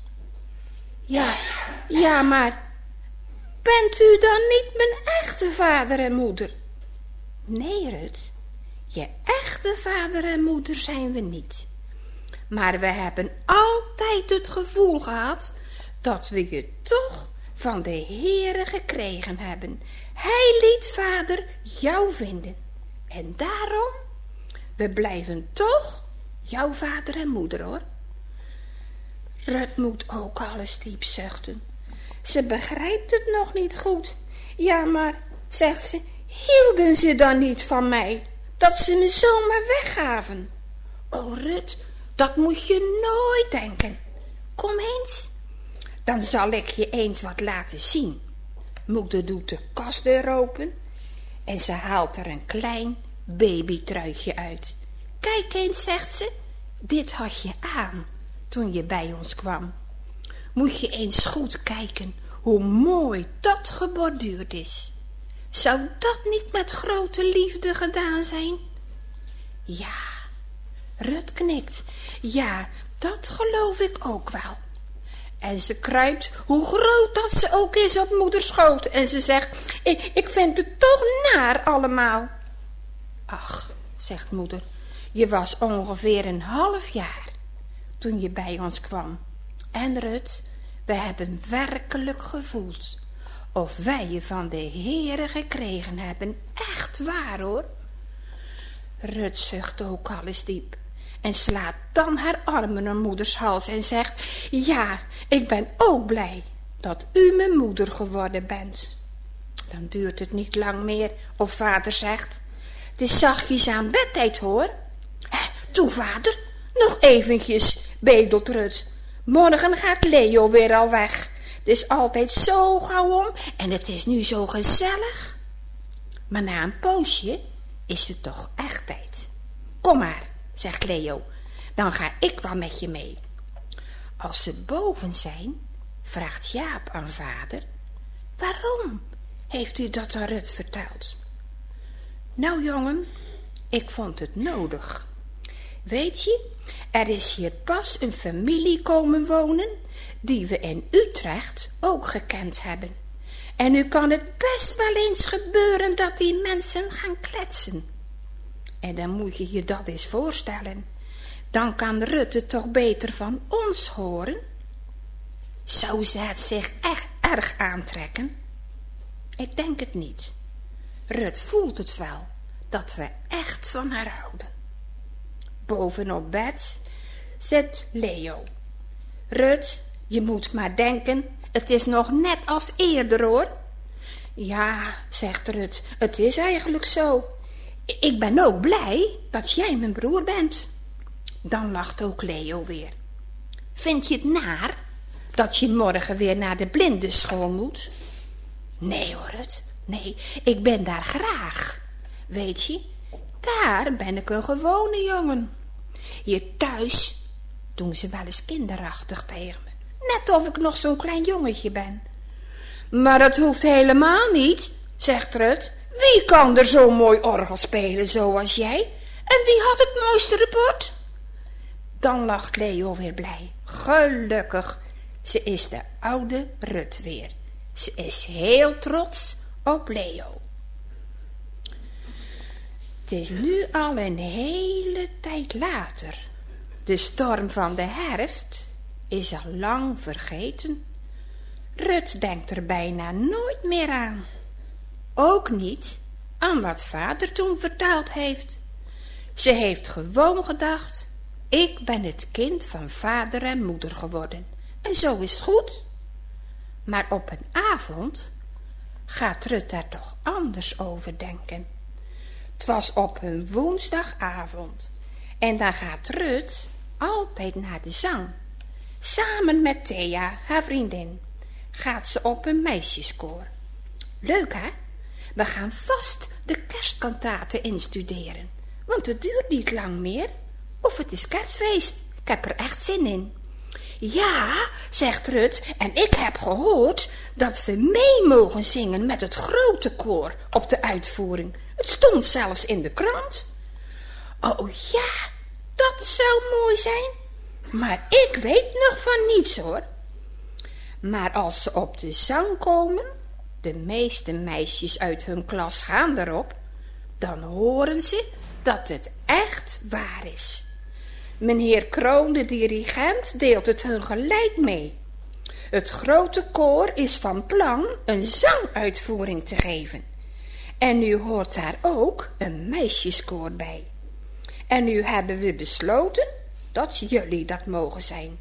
Ja, ja, maar bent u dan niet mijn echte vader en moeder? Nee, Rut, je echte vader en moeder zijn we niet. Maar we hebben altijd het gevoel gehad dat we je toch van de Heere gekregen hebben. Hij liet vader jou vinden. En daarom, we blijven toch jouw vader en moeder, hoor. Rut moet ook alles diep zuchten. Ze begrijpt het nog niet goed. Ja, maar, zegt ze, hielden ze dan niet van mij, dat ze me zomaar weggaven? O, Rut, dat moet je nooit denken. Kom eens, dan zal ik je eens wat laten zien. Moeder doet de kastdeur open en ze haalt er een klein babytruitje uit. Kijk eens, zegt ze, dit had je aan toen je bij ons kwam. Moet je eens goed kijken hoe mooi dat geborduurd is. Zou dat niet met grote liefde gedaan zijn? Ja, Rut knikt. Ja, dat geloof ik ook wel. En ze kruipt, hoe groot dat ze ook is, op moeders schoot. En ze zegt, ik, ik vind het toch naar allemaal. Ach, zegt moeder, je was ongeveer een half jaar toen je bij ons kwam. En Rut, we hebben werkelijk gevoeld of wij je van de Heere gekregen hebben. Echt waar hoor. Rut zucht ook al eens diep en slaat dan haar armen om moeders hals en zegt, ja, ik ben ook blij dat u mijn moeder geworden bent. Dan duurt het niet lang meer of vader zegt, het is zachtjes aan bedtijd hoor. Toe vader, nog eventjes, bedelt Rut. Morgen gaat Leo weer al weg. Het is altijd zo gauw om en het is nu zo gezellig. Maar na een poosje is het toch echt tijd. Kom maar, zegt Leo, dan ga ik wel met je mee. Als ze boven zijn, vraagt Jaap aan vader, waarom heeft u dat aan Rut verteld? Nou jongen, ik vond het nodig. Weet je, er is hier pas een familie komen wonen die we in Utrecht ook gekend hebben. En nu kan het best wel eens gebeuren dat die mensen gaan kletsen. En dan moet je je dat eens voorstellen. Dan kan Rut het toch beter van ons horen? Zou ze het zich echt erg aantrekken? Ik denk het niet. Rut voelt het wel, dat we echt van haar houden. Bovenop bed zit Leo. Rut, je moet maar denken, het is nog net als eerder hoor. Ja, zegt Rut, het is eigenlijk zo. Ik ben ook blij dat jij mijn broer bent. Dan lacht ook Leo weer. Vind je het naar dat je morgen weer naar de blindenschool moet? Nee hoor, Rut, nee, ik ben daar graag. Weet je, daar ben ik een gewone jongen. Hier thuis doen ze wel eens kinderachtig tegen me. Net of ik nog zo'n klein jongetje ben. Maar dat hoeft helemaal niet, zegt Rut. Wie kan er zo mooi orgel spelen zoals jij? En wie had het mooiste rapport? Dan lacht Leo weer blij. Gelukkig, ze is de oude Rut weer. Ze is heel trots op Leo. Het is nu al een hele tijd later. De storm van de herfst is al lang vergeten. Rut denkt er bijna nooit meer aan. Ook niet aan wat vader toen verteld heeft. Ze heeft gewoon gedacht, ik ben het kind van vader en moeder geworden. En zo is het goed. Maar op een avond gaat Rut daar toch anders over denken. Het was op een woensdagavond. En dan gaat Rut altijd naar de zang. Samen met Thea, haar vriendin, gaat ze op een meisjeskoor. Leuk hè? We gaan vast de kerstkantaten instuderen. Want het duurt niet lang meer. Of het is kerstfeest. Ik heb er echt zin in. Ja, zegt Rut, en ik heb gehoord dat we mee mogen zingen met het grote koor op de uitvoering. Het stond zelfs in de krant. Oh ja, dat zou mooi zijn. Maar ik weet nog van niets hoor. Maar als ze op de zang komen, de meeste meisjes uit hun klas gaan erop, dan horen ze dat het echt waar is. Meneer Kroon, de dirigent, deelt het hun gelijk mee. Het grote koor is van plan een zanguitvoering te geven. En nu hoort daar ook een meisjeskoor bij. En nu hebben we besloten dat jullie dat mogen zijn.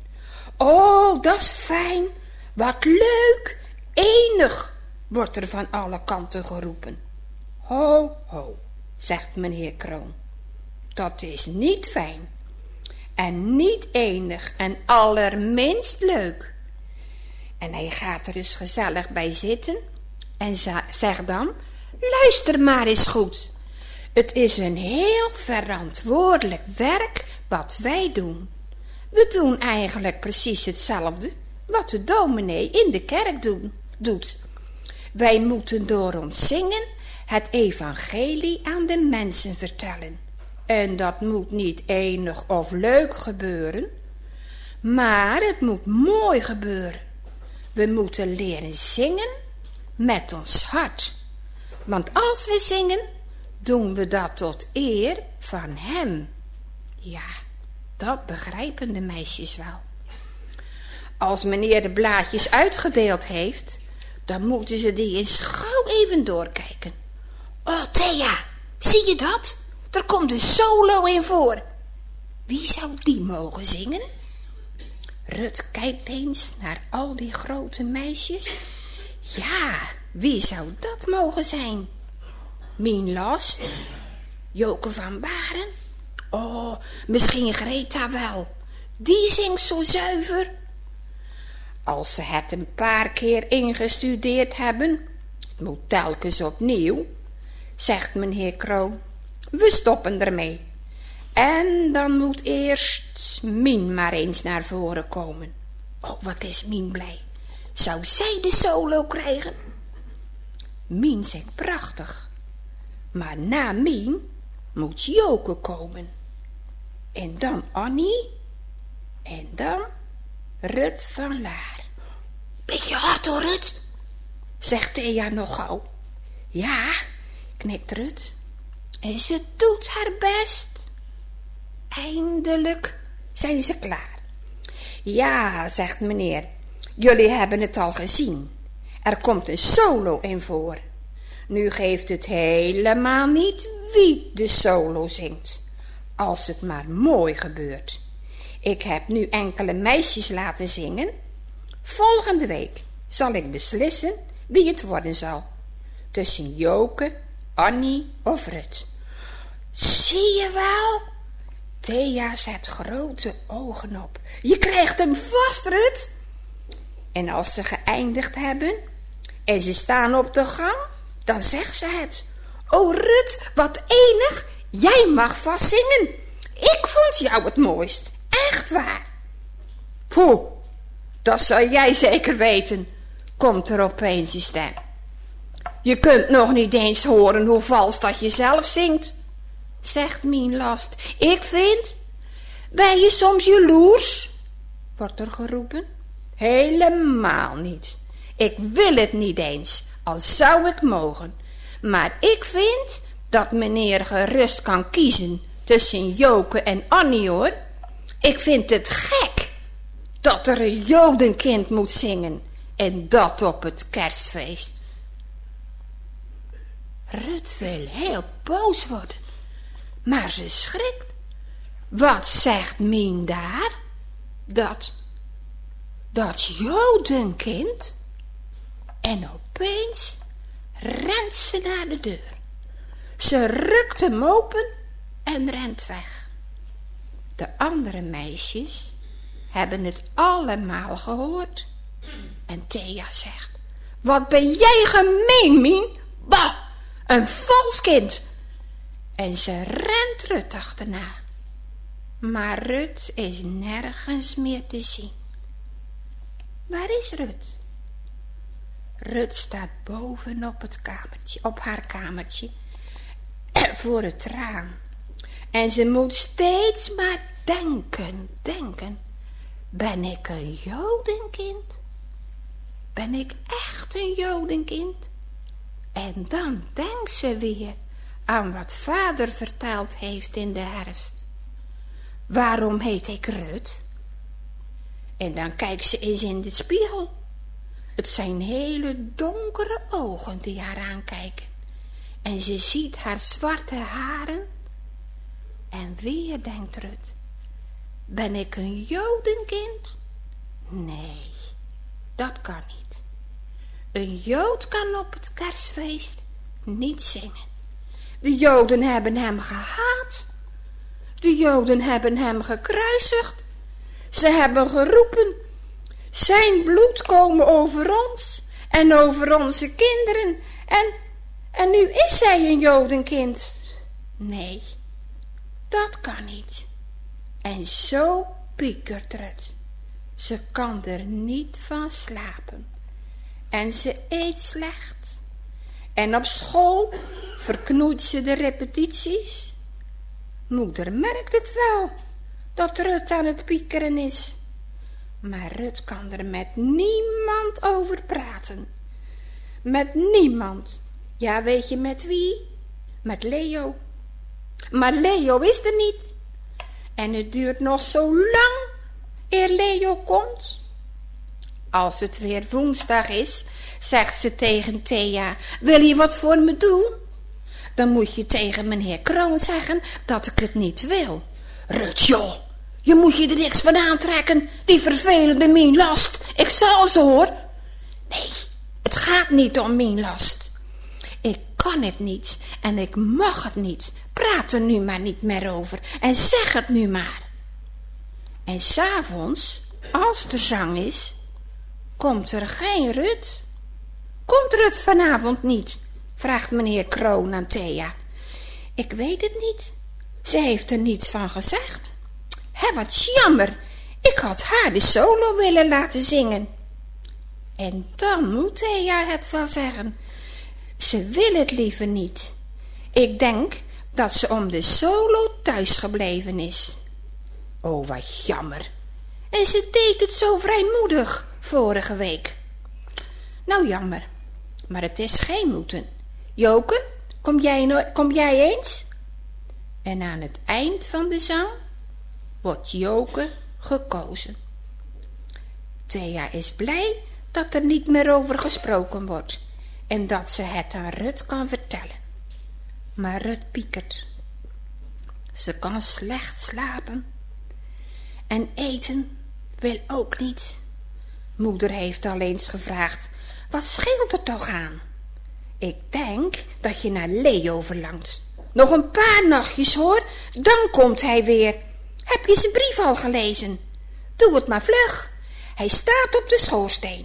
Oh, dat is fijn. Wat leuk. Enig, wordt er van alle kanten geroepen. Ho, ho, zegt meneer Kroon. Dat is niet fijn. En niet enig en allerminst leuk. En hij gaat er dus gezellig bij zitten en zegt dan, luister maar eens goed. Het is een heel verantwoordelijk werk wat wij doen. We doen eigenlijk precies hetzelfde wat de dominee in de kerk doen, doet. Wij moeten door ons zingen het evangelie aan de mensen vertellen. En dat moet niet enig of leuk gebeuren, maar het moet mooi gebeuren. We moeten leren zingen met ons hart. Want als we zingen, doen we dat tot eer van hem. Ja, dat begrijpen de meisjes wel. Als meneer de blaadjes uitgedeeld heeft, dan moeten ze die eens gauw even doorkijken. Oh, Thea, zie je dat? Er komt een solo in voor. Wie zou die mogen zingen? Rut kijkt eens naar al die grote meisjes. Ja, wie zou dat mogen zijn? Mien Last? Joke van Baren? Oh, misschien Greta wel. Die zingt zo zuiver. Als ze het een paar keer ingestudeerd hebben, het moet telkens opnieuw, zegt meneer Kroon, we stoppen ermee. En dan moet eerst Mien maar eens naar voren komen. Oh, wat is Mien blij. Zou zij de solo krijgen? Mien zingt prachtig. Maar na Mien moet Joke komen. En dan Annie. En dan Rut van Laar. Beetje hard hoor, Rut, zegt Thea nog gauw. Ja, knikt Rut. En ze doet haar best. Eindelijk zijn ze klaar. Ja, zegt meneer, jullie hebben het al gezien. Er komt een solo in voor. Nu geeft het helemaal niet wie de solo zingt, als het maar mooi gebeurt. Ik heb nu enkele meisjes laten zingen. Volgende week zal ik beslissen wie het worden zal. Tussen Joke, Annie of Rut. Zie je wel? Thea zet grote ogen op. Je krijgt hem vast, Rut. En als ze geëindigd hebben en ze staan op de gang, dan zegt ze het. O Rut, wat enig, jij mag vast zingen. Ik vond jou het mooist, echt waar. Poeh, dat zal jij zeker weten, komt er opeens een stem. Je kunt nog niet eens horen hoe vals dat je zelf zingt, zegt Mien Last. Ik vind, ben je soms jaloers, wordt er geroepen. Helemaal niet. Ik wil het niet eens, al zou ik mogen. Maar ik vind dat meneer gerust kan kiezen tussen Joke en Annie, hoor. Ik vind het gek dat er een jodenkind moet zingen en dat op het kerstfeest. Rut wil heel boos worden, maar ze schrikt. Wat zegt Mien daar? Dat, dat jodenkind? En opeens rent ze naar de deur. Ze rukt hem open en rent weg. De andere meisjes hebben het allemaal gehoord. En Thea zegt, wat ben jij gemeen, Mien? Bah, een vals kind. En ze rent Rut achterna. Maar Rut is nergens meer te zien. Waar is Rut? Rut staat boven op het kamertje, op haar kamertje, voor het raam. En ze moet steeds maar denken, denken. Ben ik een jodenkind? Ben ik echt een jodenkind? En dan denkt ze weer aan wat vader verteld heeft in de herfst. Waarom heet ik Rut? En dan kijkt ze eens in de spiegel. Het zijn hele donkere ogen die haar aankijken. En ze ziet haar zwarte haren. En weer denkt Rut, ben ik een jodenkind? Nee, dat kan niet. Een jood kan op het kerstfeest niet zingen. De joden hebben hem gehaat. De joden hebben hem gekruisigd. Ze hebben geroepen, zijn bloed komen over ons en over onze kinderen. En, en nu is zij een jodenkind. Nee, dat kan niet. En zo piekert Rut. Ze kan er niet van slapen. En ze eet slecht. En op school verknoeit ze de repetities. Moeder merkt het wel, dat Rut aan het piekeren is. Maar Rut kan er met niemand over praten. Met niemand. Ja, weet je met wie? Met Leo. Maar Leo is er niet. En het duurt nog zo lang eer Leo komt. Als het weer woensdag is, zegt ze tegen Thea, wil je wat voor me doen? Dan moet je tegen meneer Kroon zeggen dat ik het niet wil. Rut, joh, je moet je er niks van aantrekken, die vervelende mienlast. Ik zal ze hoor. Nee, het gaat niet om mienlast. Ik kan het niet en ik mag het niet. Praat er nu maar niet meer over en zeg het nu maar. En 's avonds, als er zang is, komt er geen Rut. Komt Rut vanavond niet? Vraagt meneer Kroon aan Thea. Ik weet het niet. Ze heeft er niets van gezegd. Hé, wat jammer. Ik had haar de solo willen laten zingen. En dan moet Thea het wel zeggen. Ze wil het liever niet. Ik denk dat ze om de solo thuis gebleven is. Oh, wat jammer. En ze deed het zo vrijmoedig vorige week. Nou, jammer. Maar het is geen moeten. Joke, kom jij, no- kom jij eens? En aan het eind van de zang wordt Joke gekozen. Thea is blij dat er niet meer over gesproken wordt en dat ze het aan Rut kan vertellen. Maar Rut piekert. Ze kan slecht slapen en eten wil ook niet. Moeder heeft al eens gevraagd, wat scheelt er toch aan? Ik denk dat je naar Leo verlangt. Nog een paar nachtjes hoor, dan komt hij weer. Heb je zijn brief al gelezen? Doe het maar vlug. Hij staat op de schoorsteen.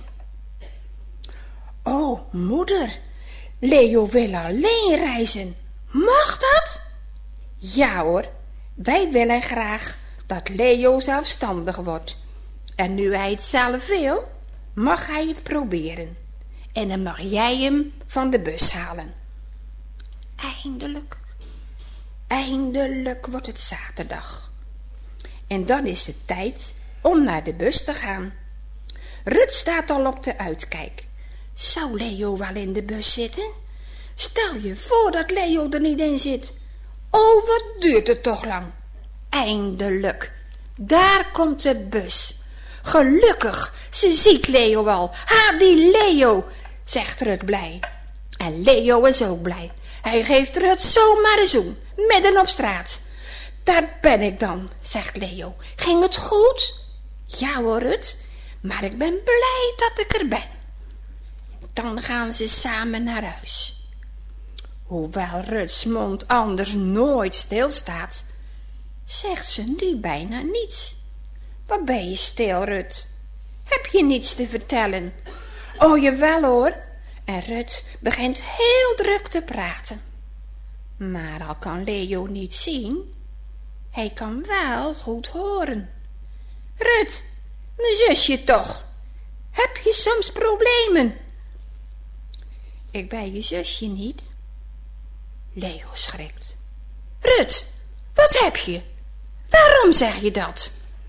Oh, moeder, Leo wil alleen reizen. Mag dat? Ja hoor, wij willen graag dat Leo zelfstandig wordt. En nu hij het zelf wil, mag hij het proberen. En dan mag jij hem van de bus halen. Eindelijk, eindelijk wordt het zaterdag. En dan is het tijd om naar de bus te gaan. Rut staat al op de uitkijk. Zou Leo wel in de bus zitten? Stel je voor dat Leo er niet in zit. Oh, wat duurt het toch lang. Eindelijk, daar komt de bus. Gelukkig, ze ziet Leo al. Ha, die Leo, zegt Rut blij. En Leo is ook blij. Hij geeft Rut zomaar een zoen, midden op straat. Daar ben ik dan, zegt Leo. Ging het goed? Ja hoor, Rut, maar ik ben blij dat ik er ben. Dan gaan ze samen naar huis. Hoewel Ruts mond anders nooit stilstaat, zegt ze nu bijna niets. Wat ben je stil, Rut? Heb je niets te vertellen? Oh, jawel hoor. En Rut begint heel druk te praten. Maar al kan Leo niet zien, hij kan wel goed horen. Rut, mijn zusje toch. Heb je soms problemen? Ik ben je zusje niet. Leo schrikt. Rut, wat heb je? Waarom zeg je dat?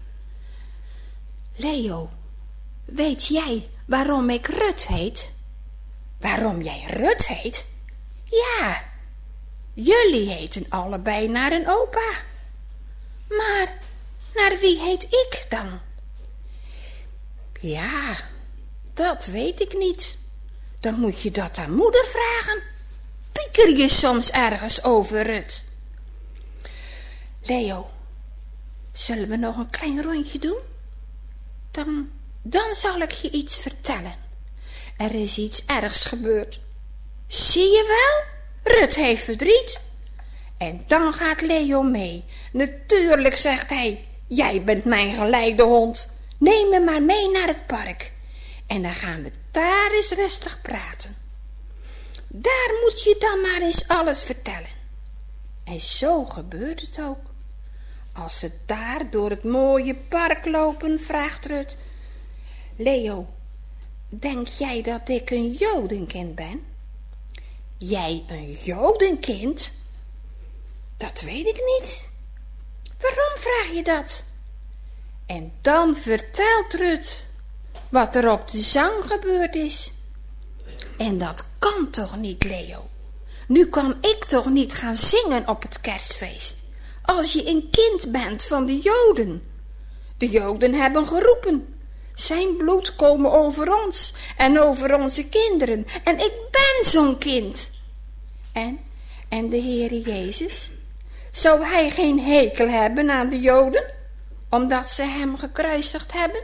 Leo, weet jij waarom ik Rut heet? Waarom jij Rut heet? Ja, jullie heten allebei naar een opa. Maar naar wie heet ik dan? Ja, dat weet ik niet. Dan moet je dat aan moeder vragen. Pieker je soms ergens over, Rut? Leo, zullen we nog een klein rondje doen? Dan, dan zal ik je iets vertellen. Er is iets ergs gebeurd. Zie je wel? Rut heeft verdriet. En dan gaat Leo mee. Natuurlijk, zegt hij, jij bent mijn geleide hond. Neem me maar mee naar het park. En dan gaan we daar eens rustig praten. Daar moet je dan maar eens alles vertellen. En zo gebeurt het ook. Als ze daar door het mooie park lopen, vraagt Rut: Leo, denk jij dat ik een jodenkind ben? Jij een jodenkind? Dat weet ik niet. Waarom vraag je dat? En dan vertelt Rut wat er op de zang gebeurd is. En dat kan toch niet, Leo? Nu kan ik toch niet gaan zingen op het kerstfeest, als je een kind bent van de Joden. De Joden hebben geroepen: zijn bloed komen over ons en over onze kinderen. En ik ben zo'n kind. En, en de Heere Jezus, zou hij geen hekel hebben aan de Joden, omdat ze hem gekruisigd hebben?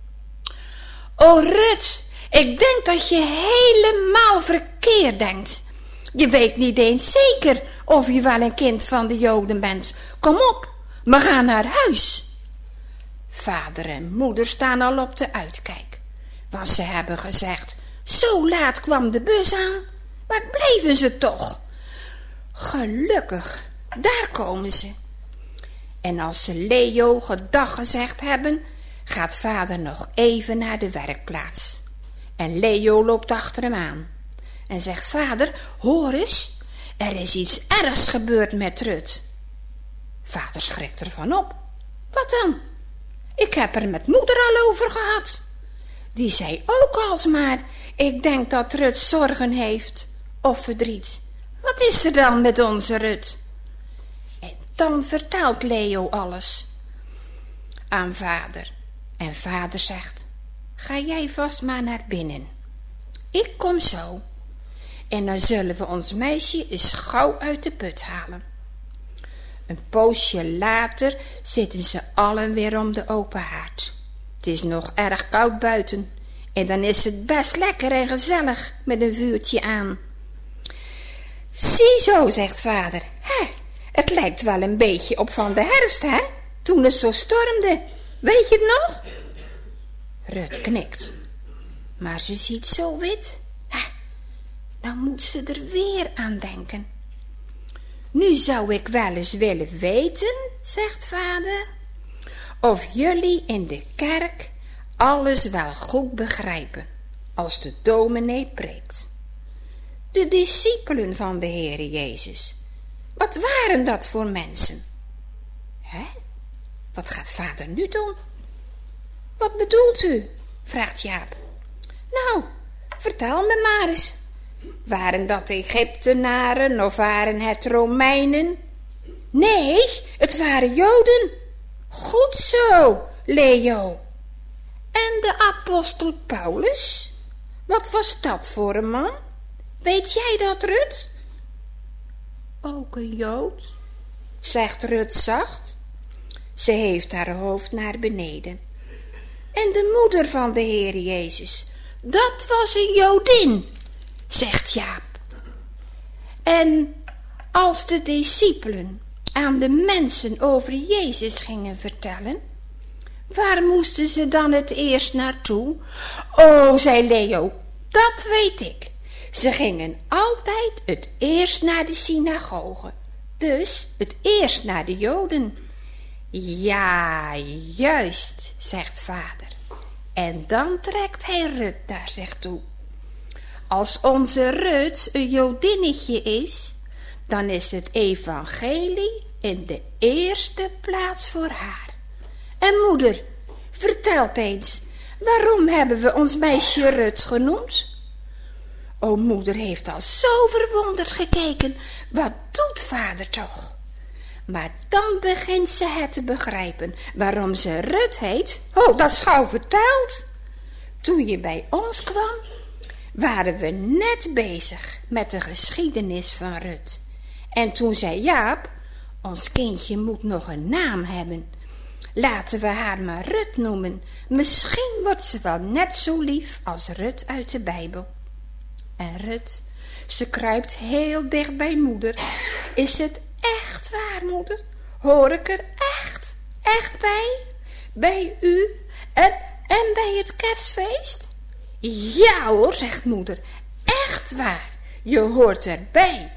O Rut, ik denk dat je helemaal verkeerd denkt. Je weet niet eens zeker of je wel een kind van de Joden bent. Kom op, we gaan naar huis. Vader en moeder staan al op de uitkijk, want ze hebben gezegd: zo laat kwam de bus aan, waar bleven ze toch? Gelukkig, daar komen ze. En als ze Leo gedag gezegd hebben, gaat vader nog even naar de werkplaats. En Leo loopt achter hem aan en zegt: vader, hoor eens, er is iets ergs gebeurd met Rut. Vader schrikt ervan op. Wat dan? Ik heb er met moeder al over gehad. Die zei ook alsmaar: ik denk dat Rut zorgen heeft of verdriet. Wat is er dan met onze Rut? En dan vertelt Leo alles aan vader. En vader zegt: ga jij vast maar naar binnen. Ik kom zo. En dan zullen we ons meisje eens gauw uit de put halen. Een poosje later zitten ze allen weer om de open haard. Het is nog erg koud buiten. En dan is het best lekker en gezellig met een vuurtje aan. Ziezo, zegt vader. Hè, het lijkt wel een beetje op van de herfst, hè? Toen het zo stormde. Weet je het nog? Rut knikt. Maar ze ziet zo wit. Hè, nou moet ze er weer aan denken. Nu zou ik wel eens willen weten, zegt vader, of jullie in de kerk alles wel goed begrijpen als de dominee preekt. De discipelen van de Heere Jezus, wat waren dat voor mensen? Hè? Wat gaat vader nu doen? Wat bedoelt u? Vraagt Jaap. Nou, vertel me maar eens. Waren dat Egyptenaren of waren het Romeinen? Nee, het waren Joden. Goed zo, Leo. En de apostel Paulus? Wat was dat voor een man? Weet jij dat, Rut? Ook een Jood, zegt Rut zacht. Ze heeft haar hoofd naar beneden. En de moeder van de Heer Jezus, dat was een Jodin, zegt Jaap. En als de discipelen aan de mensen over Jezus gingen vertellen, waar moesten ze dan het eerst naartoe? Oh, zei Leo, dat weet ik. Ze gingen altijd het eerst naar de synagoge. Dus het eerst naar de Joden. Ja, juist, zegt vader. En dan trekt hij Rut naar zich toe. Als onze Rut een Jodinnetje is, dan is het evangelie in de eerste plaats voor haar. En moeder, vertel eens, waarom hebben we ons meisje Rut genoemd? O, moeder heeft al zo verwonderd gekeken. Wat doet vader toch? Maar dan begint ze het te begrijpen waarom ze Rut heet. Oh, dat is gauw verteld. Toen je bij ons kwam, waren we net bezig met de geschiedenis van Rut. En toen zei Jaap, ons kindje moet nog een naam hebben. Laten we haar maar Rut noemen. Misschien wordt ze wel net zo lief als Rut uit de Bijbel. En Rut, ze kruipt heel dicht bij moeder. Is het echt waar, moeder? Hoor ik er echt, echt bij? Bij u en, en bij het kerstfeest? Ja hoor, zegt moeder, echt waar, je hoort erbij.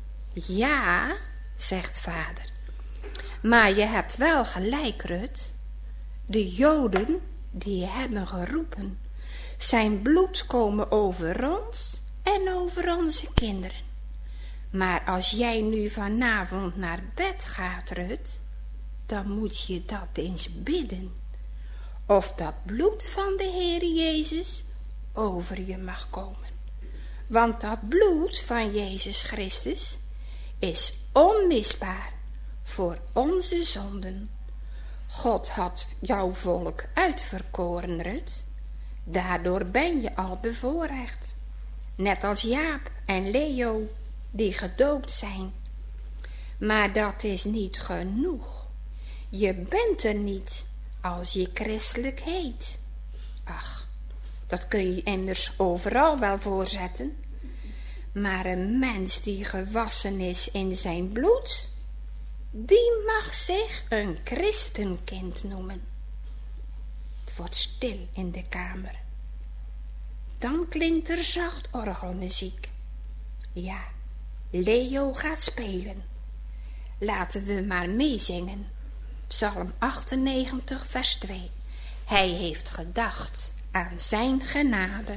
Ja, zegt vader, maar je hebt wel gelijk, Rut. De Joden, die hebben geroepen, zijn bloed komen over ons en over onze kinderen. Maar als jij nu vanavond naar bed gaat, Rut, dan moet je dat eens bidden. Of dat bloed van de Heer Jezus over je mag komen. Want dat bloed van Jezus Christus is onmisbaar voor onze zonden. God had jouw volk uitverkoren, Rut. Daardoor ben je al bevoorrecht. Net als Jaap en Leo, die gedoopt zijn. Maar dat is niet genoeg. Je bent er niet als je christelijk heet. Ach, dat kun je immers overal wel voorzetten. Maar een mens die gewassen is in zijn bloed, die mag zich een christenkind noemen. Het wordt stil in de kamer. Dan klinkt er zacht orgelmuziek. Ja, Leo gaat spelen. Laten we maar meezingen. Psalm achtennegentig, vers twee. Hij heeft gedacht aan zijn genade.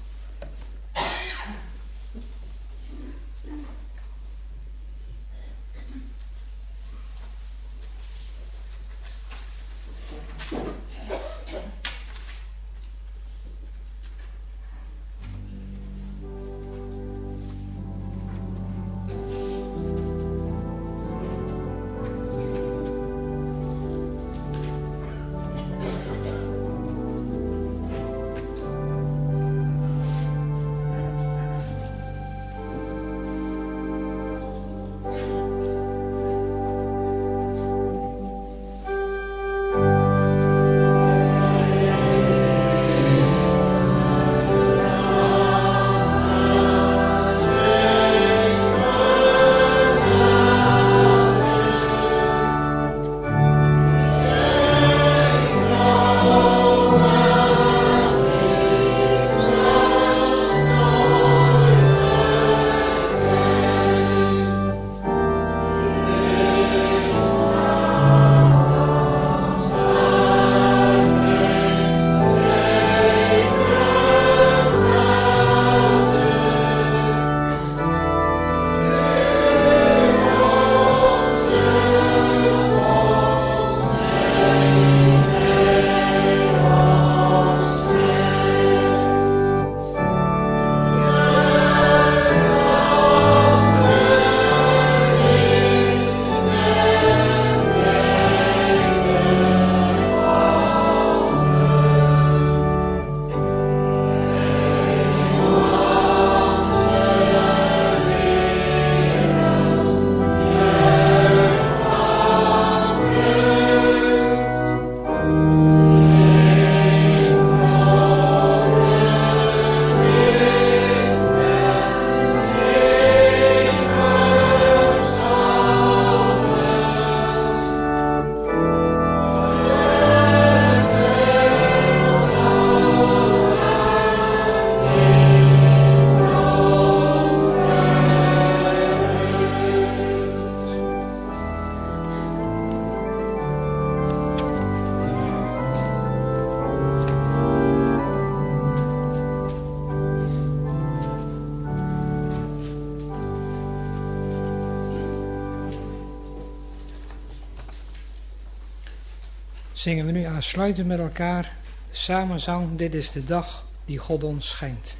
Zingen we nu aansluitend met elkaar de samenzang Dit is de dag die God ons schenkt.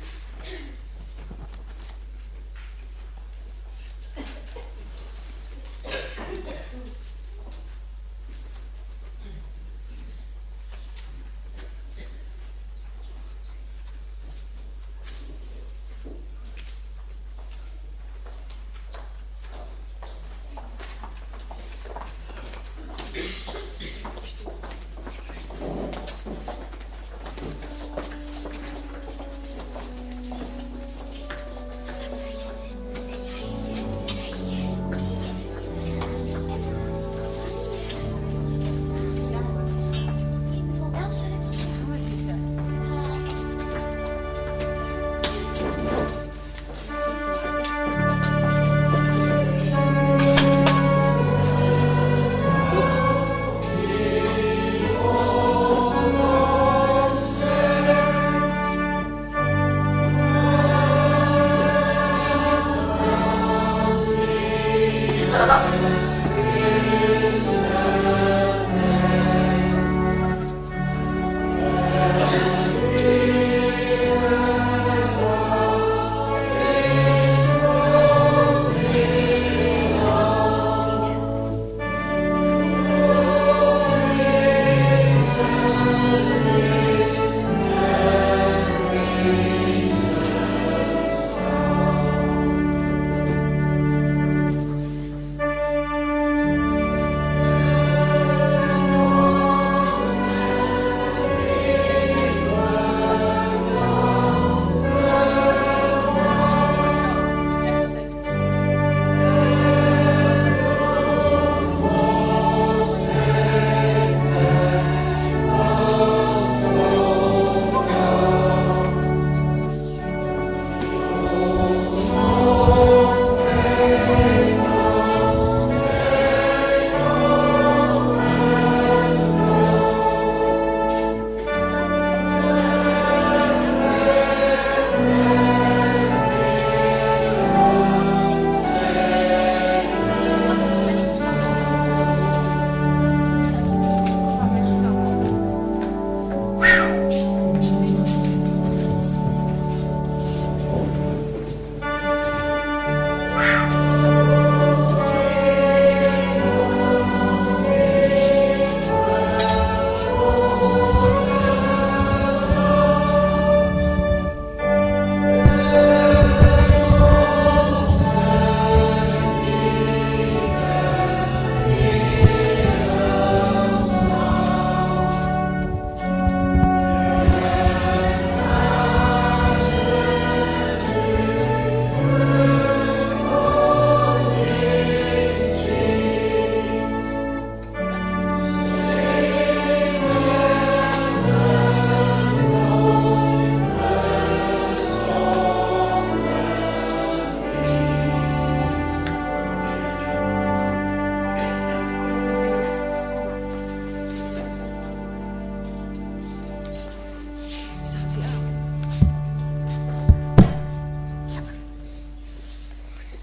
Is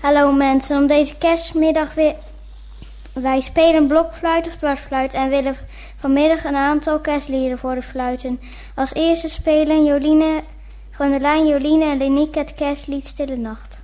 Hallo mensen, om deze kerstmiddag weer... Wij spelen blokfluit of dwarsfluit en willen vanmiddag een aantal kerstliederen voor de fluiten. Als eerste spelen Joline, Gwendoline, Joline en Lenieke het kerstlied Stille Nacht.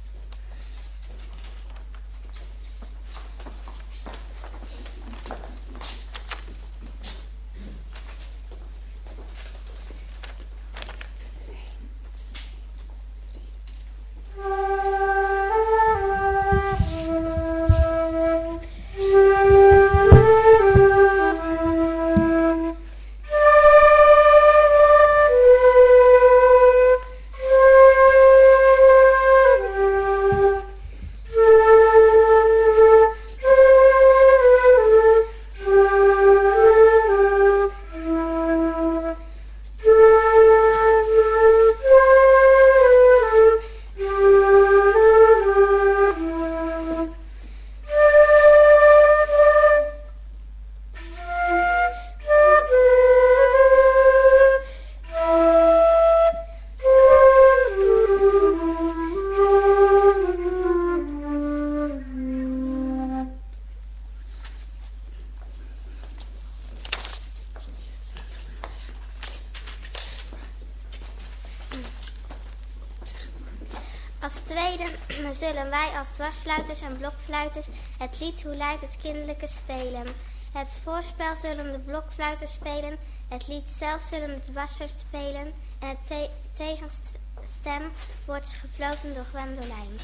Als tweede zullen wij als dwarsfluiters en blokfluiters het lied Hoe luidt het kinderlijke spelen. Het voorspel zullen de blokfluiters spelen, het lied zelf zullen de dwarsers spelen en het te- tegenstem wordt gefloten door Gwendoline.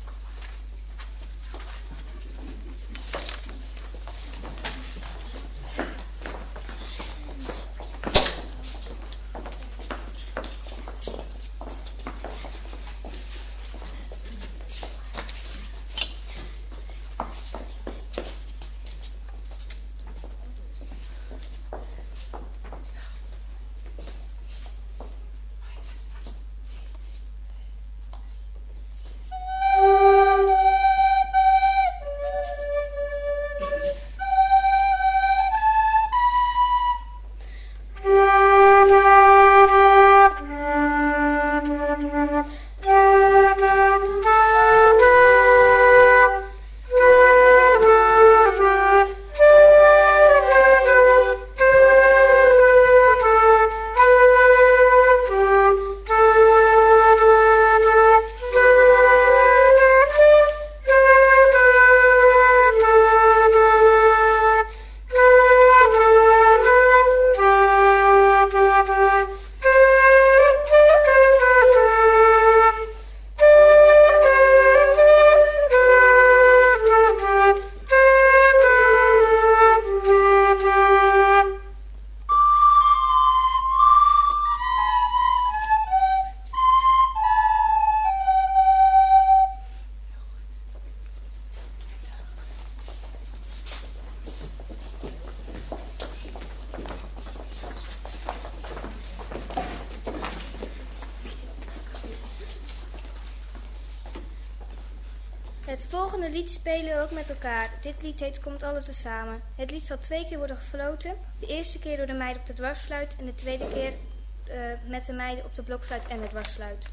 Het volgende lied spelen we ook met elkaar. Dit lied heet Komt alle tezamen. Het lied zal twee keer worden gefloten. De eerste keer door de meiden op de dwarsfluit en de tweede keer uh, met de meiden op de blokfluit en de dwarsfluit.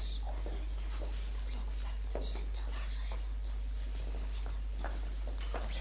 Op je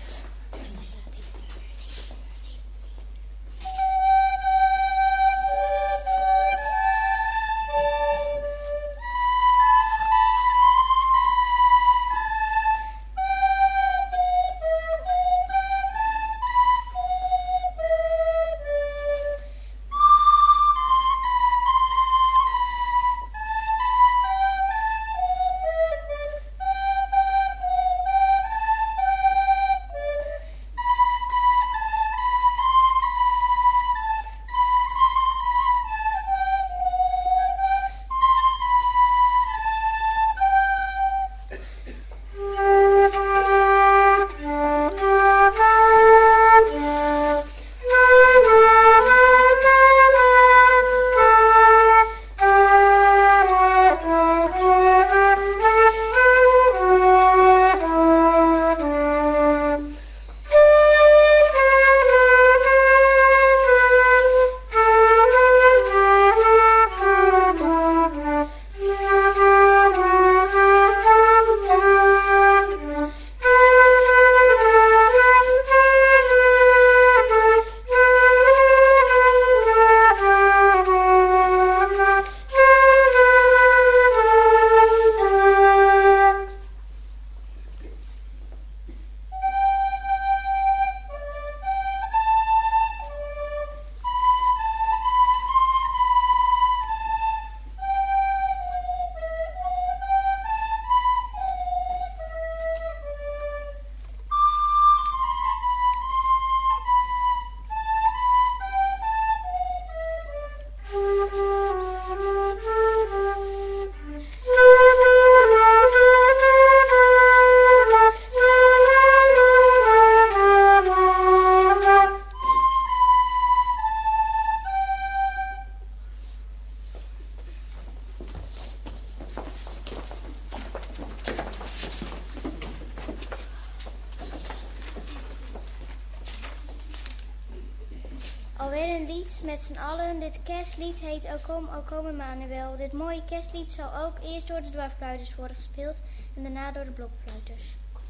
alweer een lied met z'n allen. Dit kerstlied heet O kom, o kom Emmanuel. Dit mooie kerstlied zal ook eerst door de dwarfluiters worden gespeeld en daarna door de blokfluiters.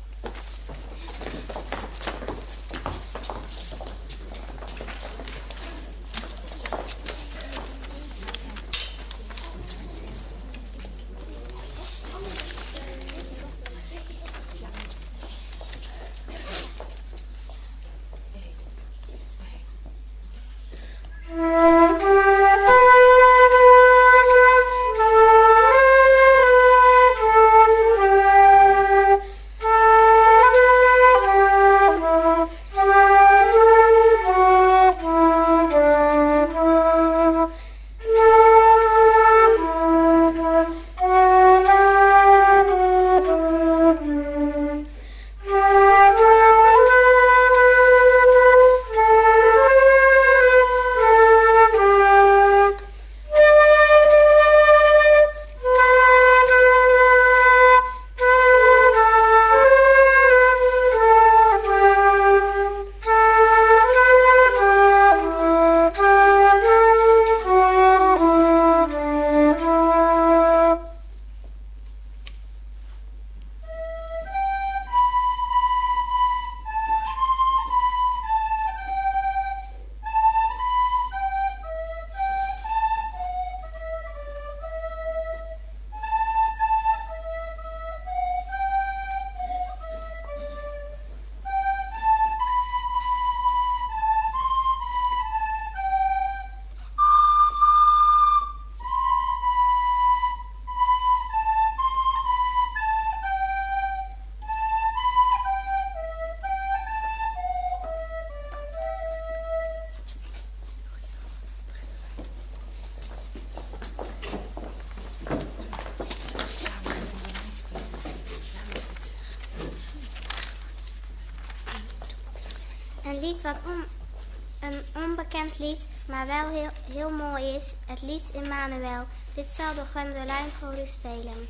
Een lied wat on, een onbekend lied, maar wel heel, heel mooi is. Het lied Emmanuel. Dit zal door Gwendolijn voor u spelen.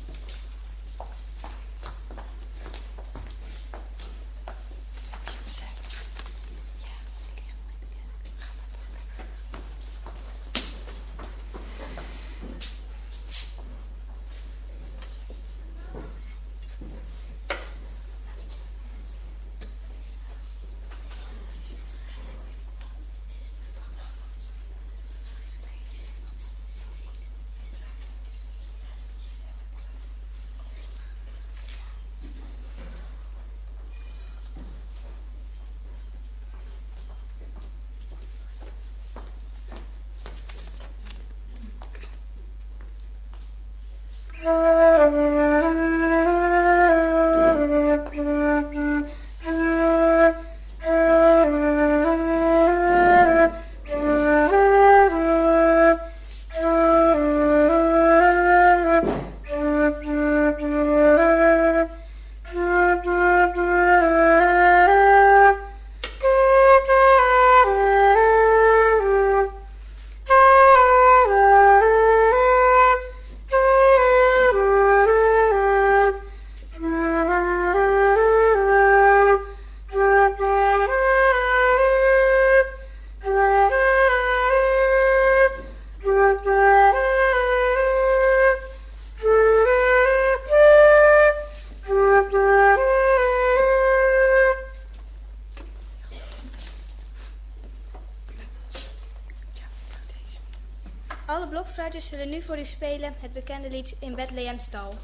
Alle blokfluiters zullen nu voor u spelen het bekende lied In Bethlehemstal.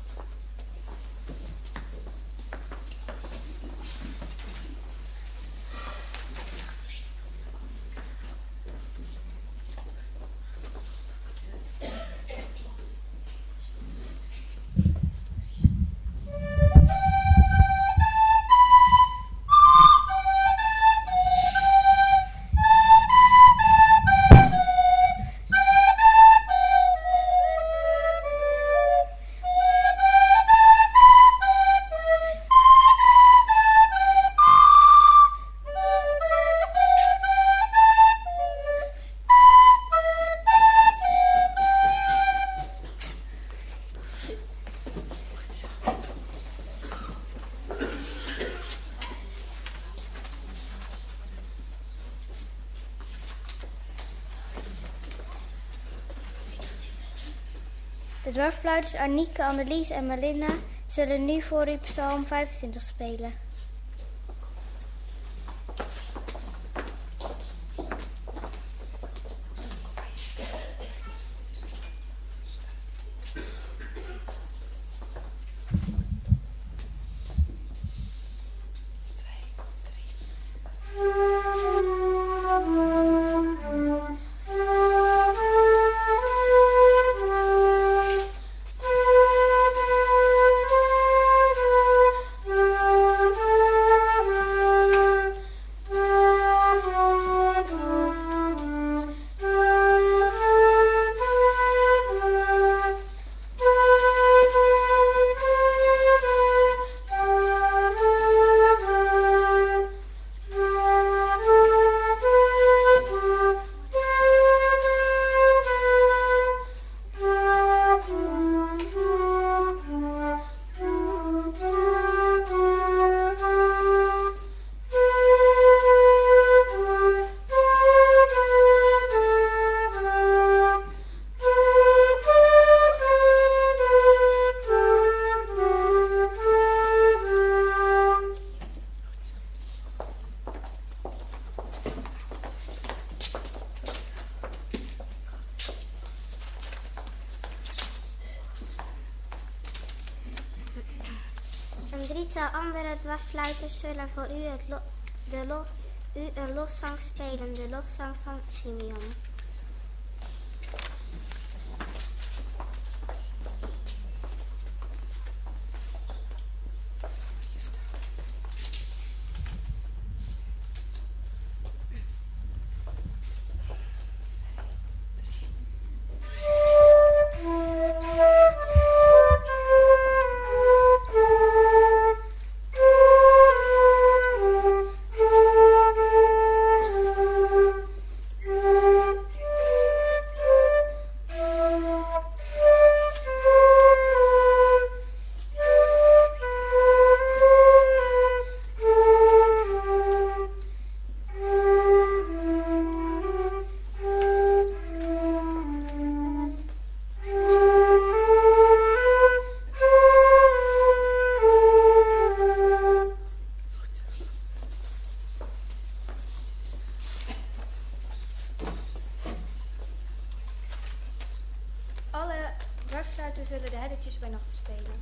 Thank De dwarsfluiters Arnieke, Annelies en Melinda zullen nu voor u Psalm vijfentwintig spelen. Een drietal andere dwarsfluiters zullen voor u, het lo de lo u een loszang spelen, de loszang van Simeon. Dwarsfluiten zullen de herdertjes bij nacht spelen.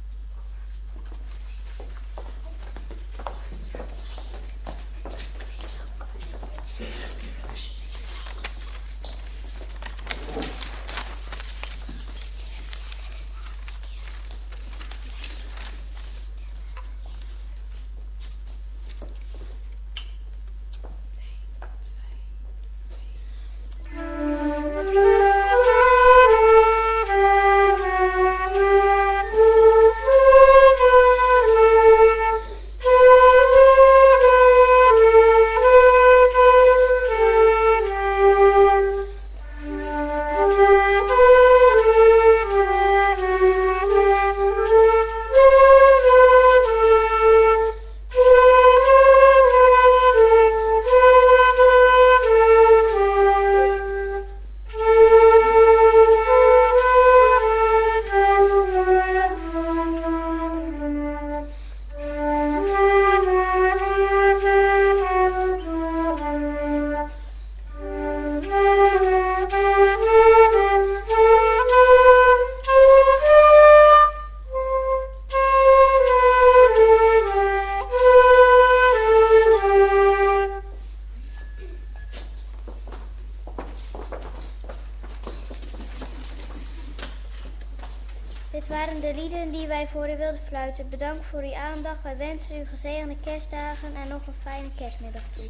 Dit waren de liederen die wij voor u wilden fluiten. Bedankt voor uw aandacht. Wij wensen u gezegende kerstdagen en nog een fijne kerstmiddag toe.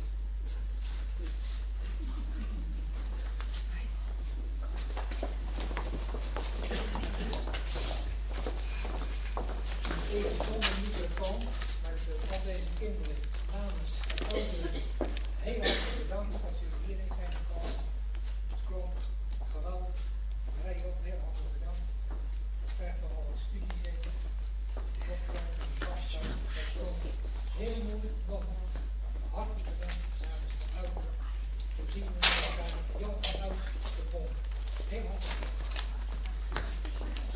Even zonder microfoon, maar al deze kinderen namens de ouderen heel hartelijk bedankt dat u hierin zijn gekomen. Het klonk geweldig. Marij ook heel hartelijk bedankt. Het vergt nogal wat studie zeker. Dat klonk heel moeilijk. Nogmaals, hartelijk bedankt namens de ouderen. Zo zien we elkaar jong en oud te volgen. Heel hartelijk bedankt.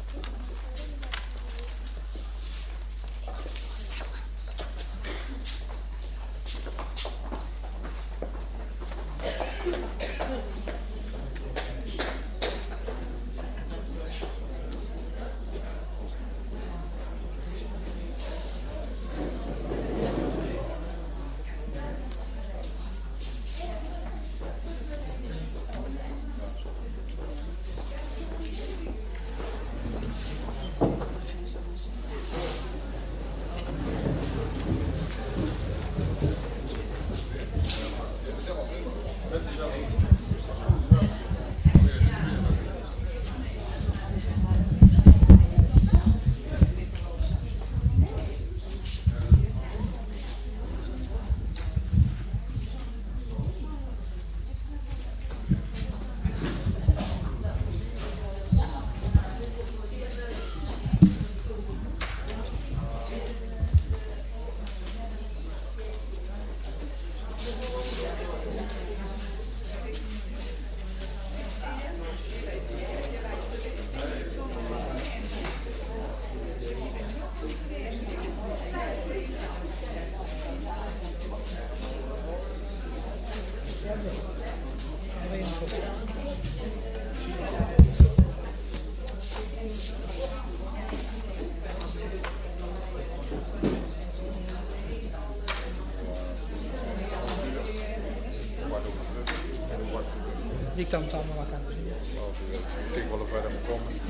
Die kan het allemaal wat aan. Ik wil er verder mee komen. Ja.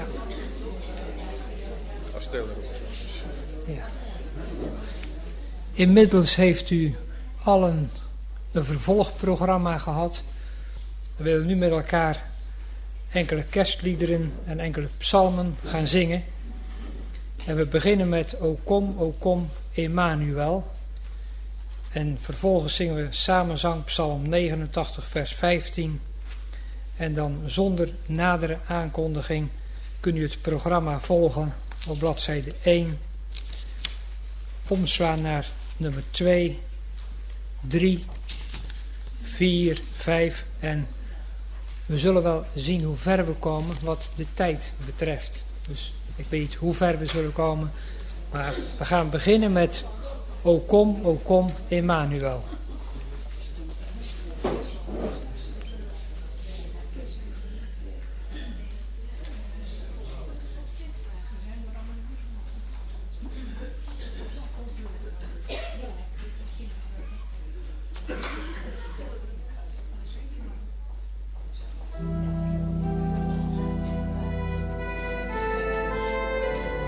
Als stel Ja. Inmiddels heeft u allen een vervolgprogramma gehad. We willen nu met elkaar enkele kerstliederen en enkele psalmen gaan zingen. En we beginnen met O kom, O kom, Emmanuel. En vervolgens zingen we samenzang psalm negenentachtig vers vijftien. En dan zonder nadere aankondiging kunt u het programma volgen op bladzijde één. Omslaan naar nummer twee, drie, vier, vijf en we zullen wel zien hoe ver we komen wat de tijd betreft. Dus ik weet niet hoe ver we zullen komen, maar we gaan beginnen met O kom, O kom, Emmanuel.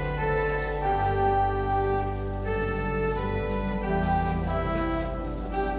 O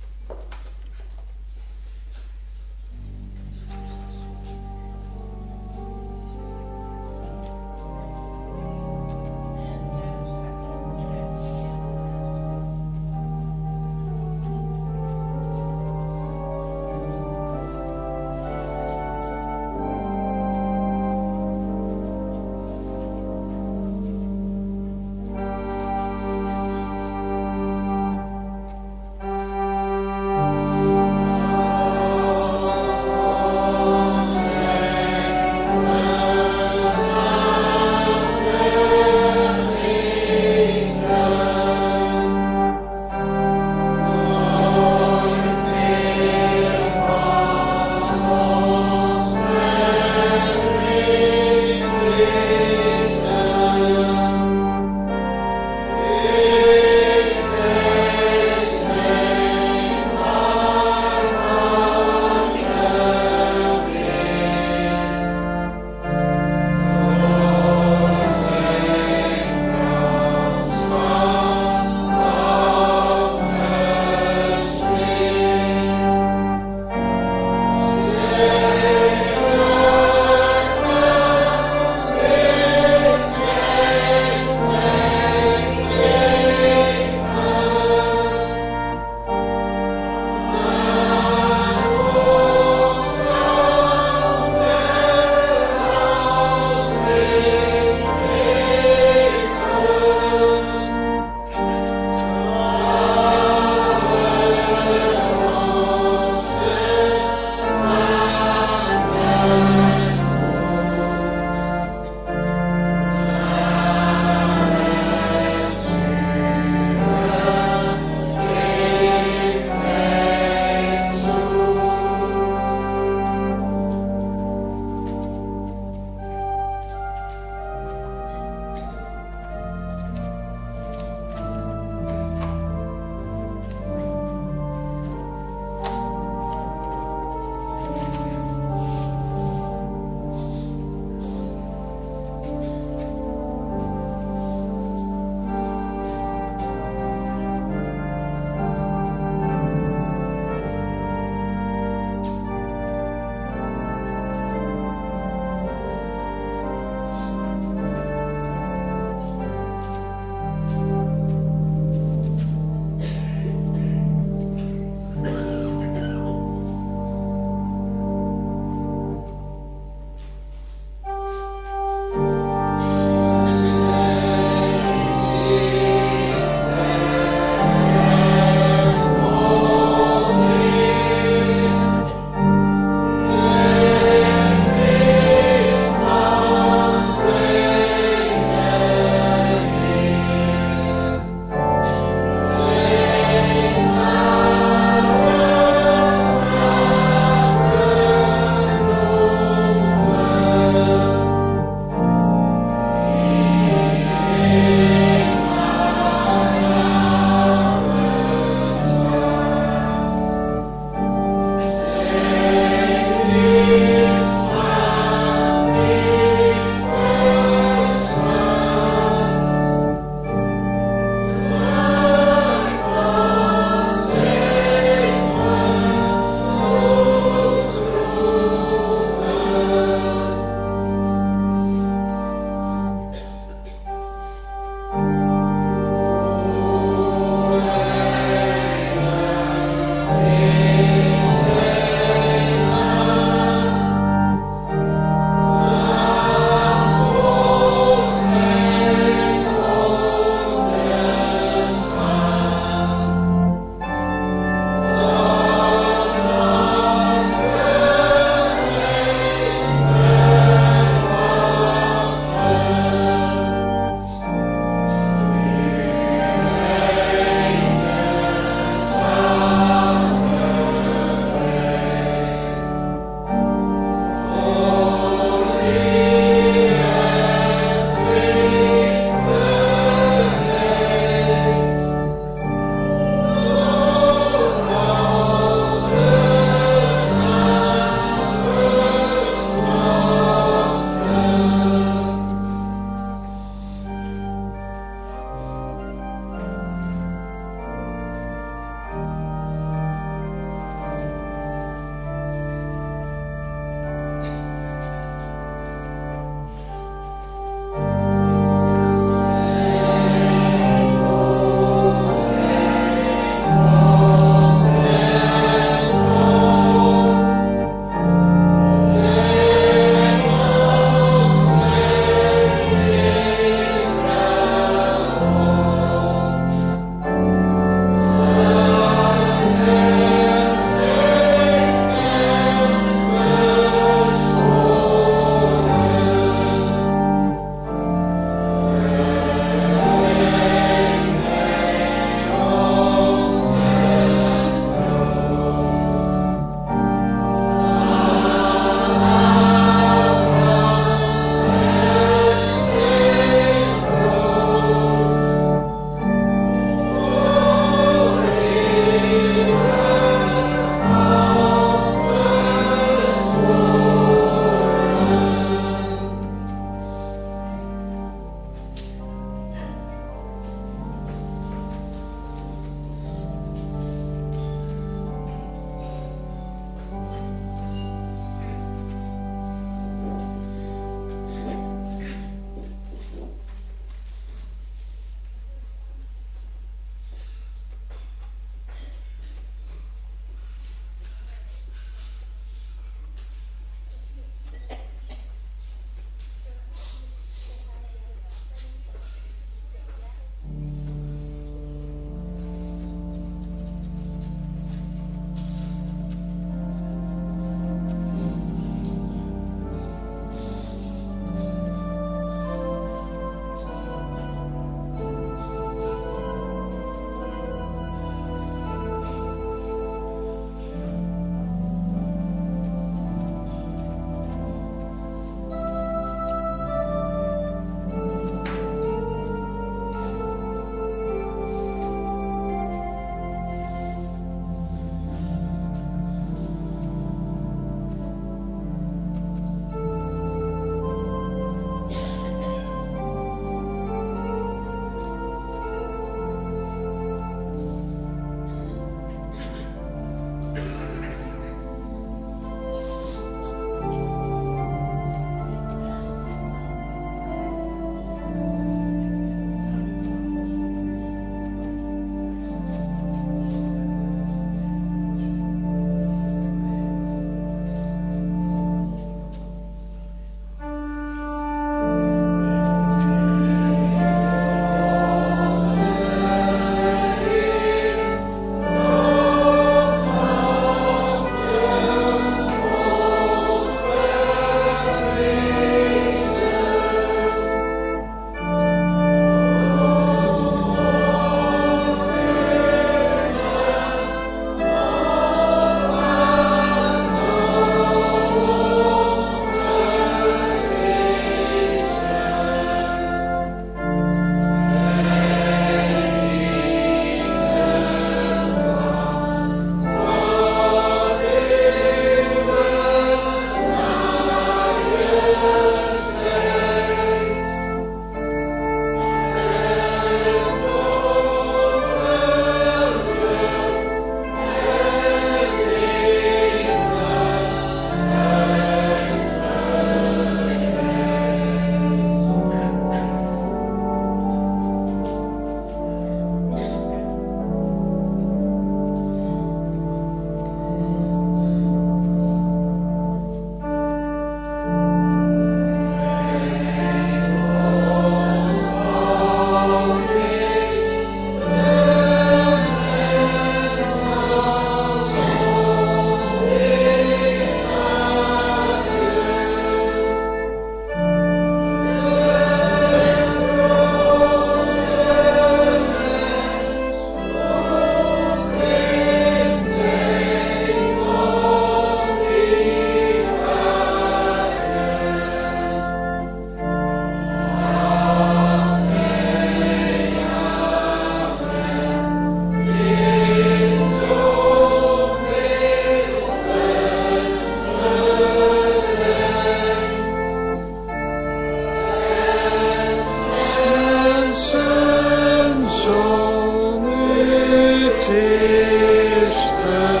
eerste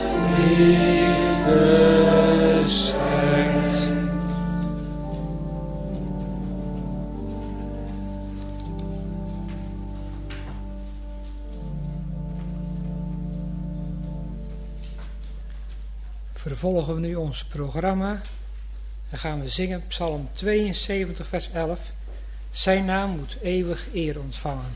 liefde schenkt. Vervolgen we nu ons programma en gaan we zingen Psalm tweeënzeventig vers elf. Zijn naam moet eeuwig eer ontvangen.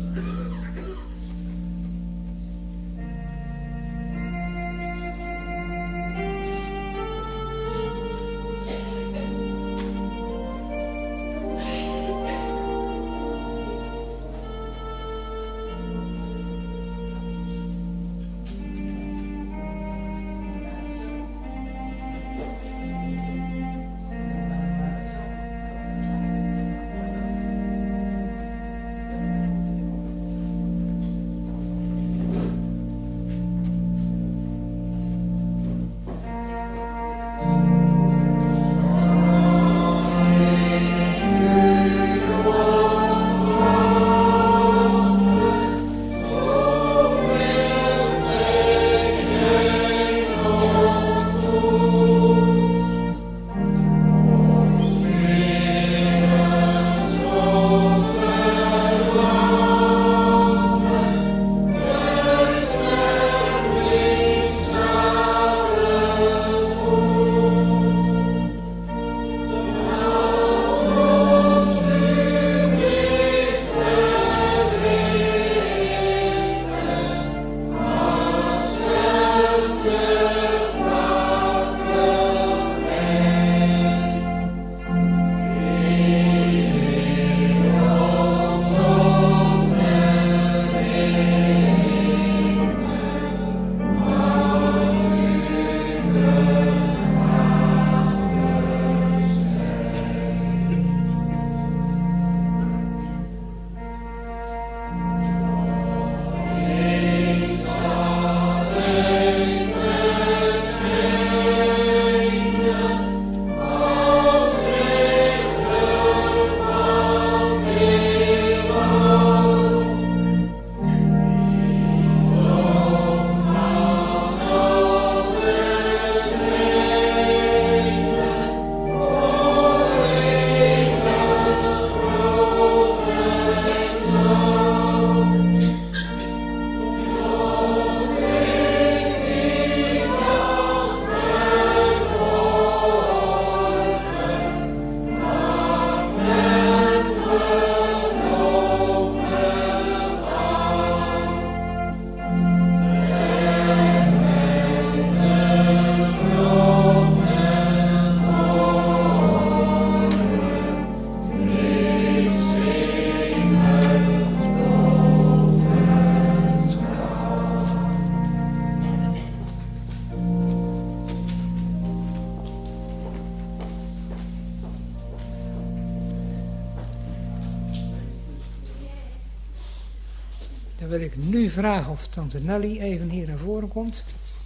Dan wil ik nu vragen of tante Nelly even hier naar voren komt.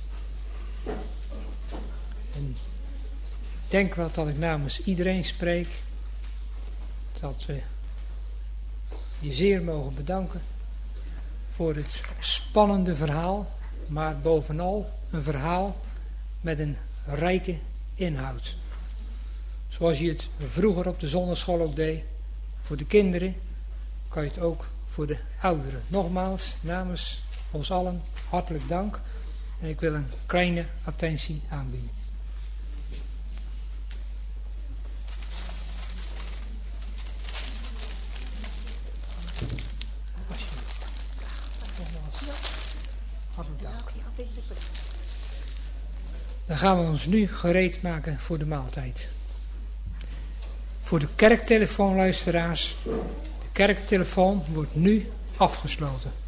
En ik denk wel dat ik namens iedereen spreek. Dat we je zeer mogen bedanken voor het spannende verhaal. Maar bovenal een verhaal met een rijke inhoud. Zoals je het vroeger op de zonneschool ook deed. Voor de kinderen kan je het ook voor de ouderen. Nogmaals, namens ons allen hartelijk dank. En ik wil een kleine attentie aanbieden. Hartelijk dank. Dan gaan we ons nu gereed maken voor de maaltijd. Voor de kerktelefoonluisteraars. De kerktelefoon wordt nu afgesloten.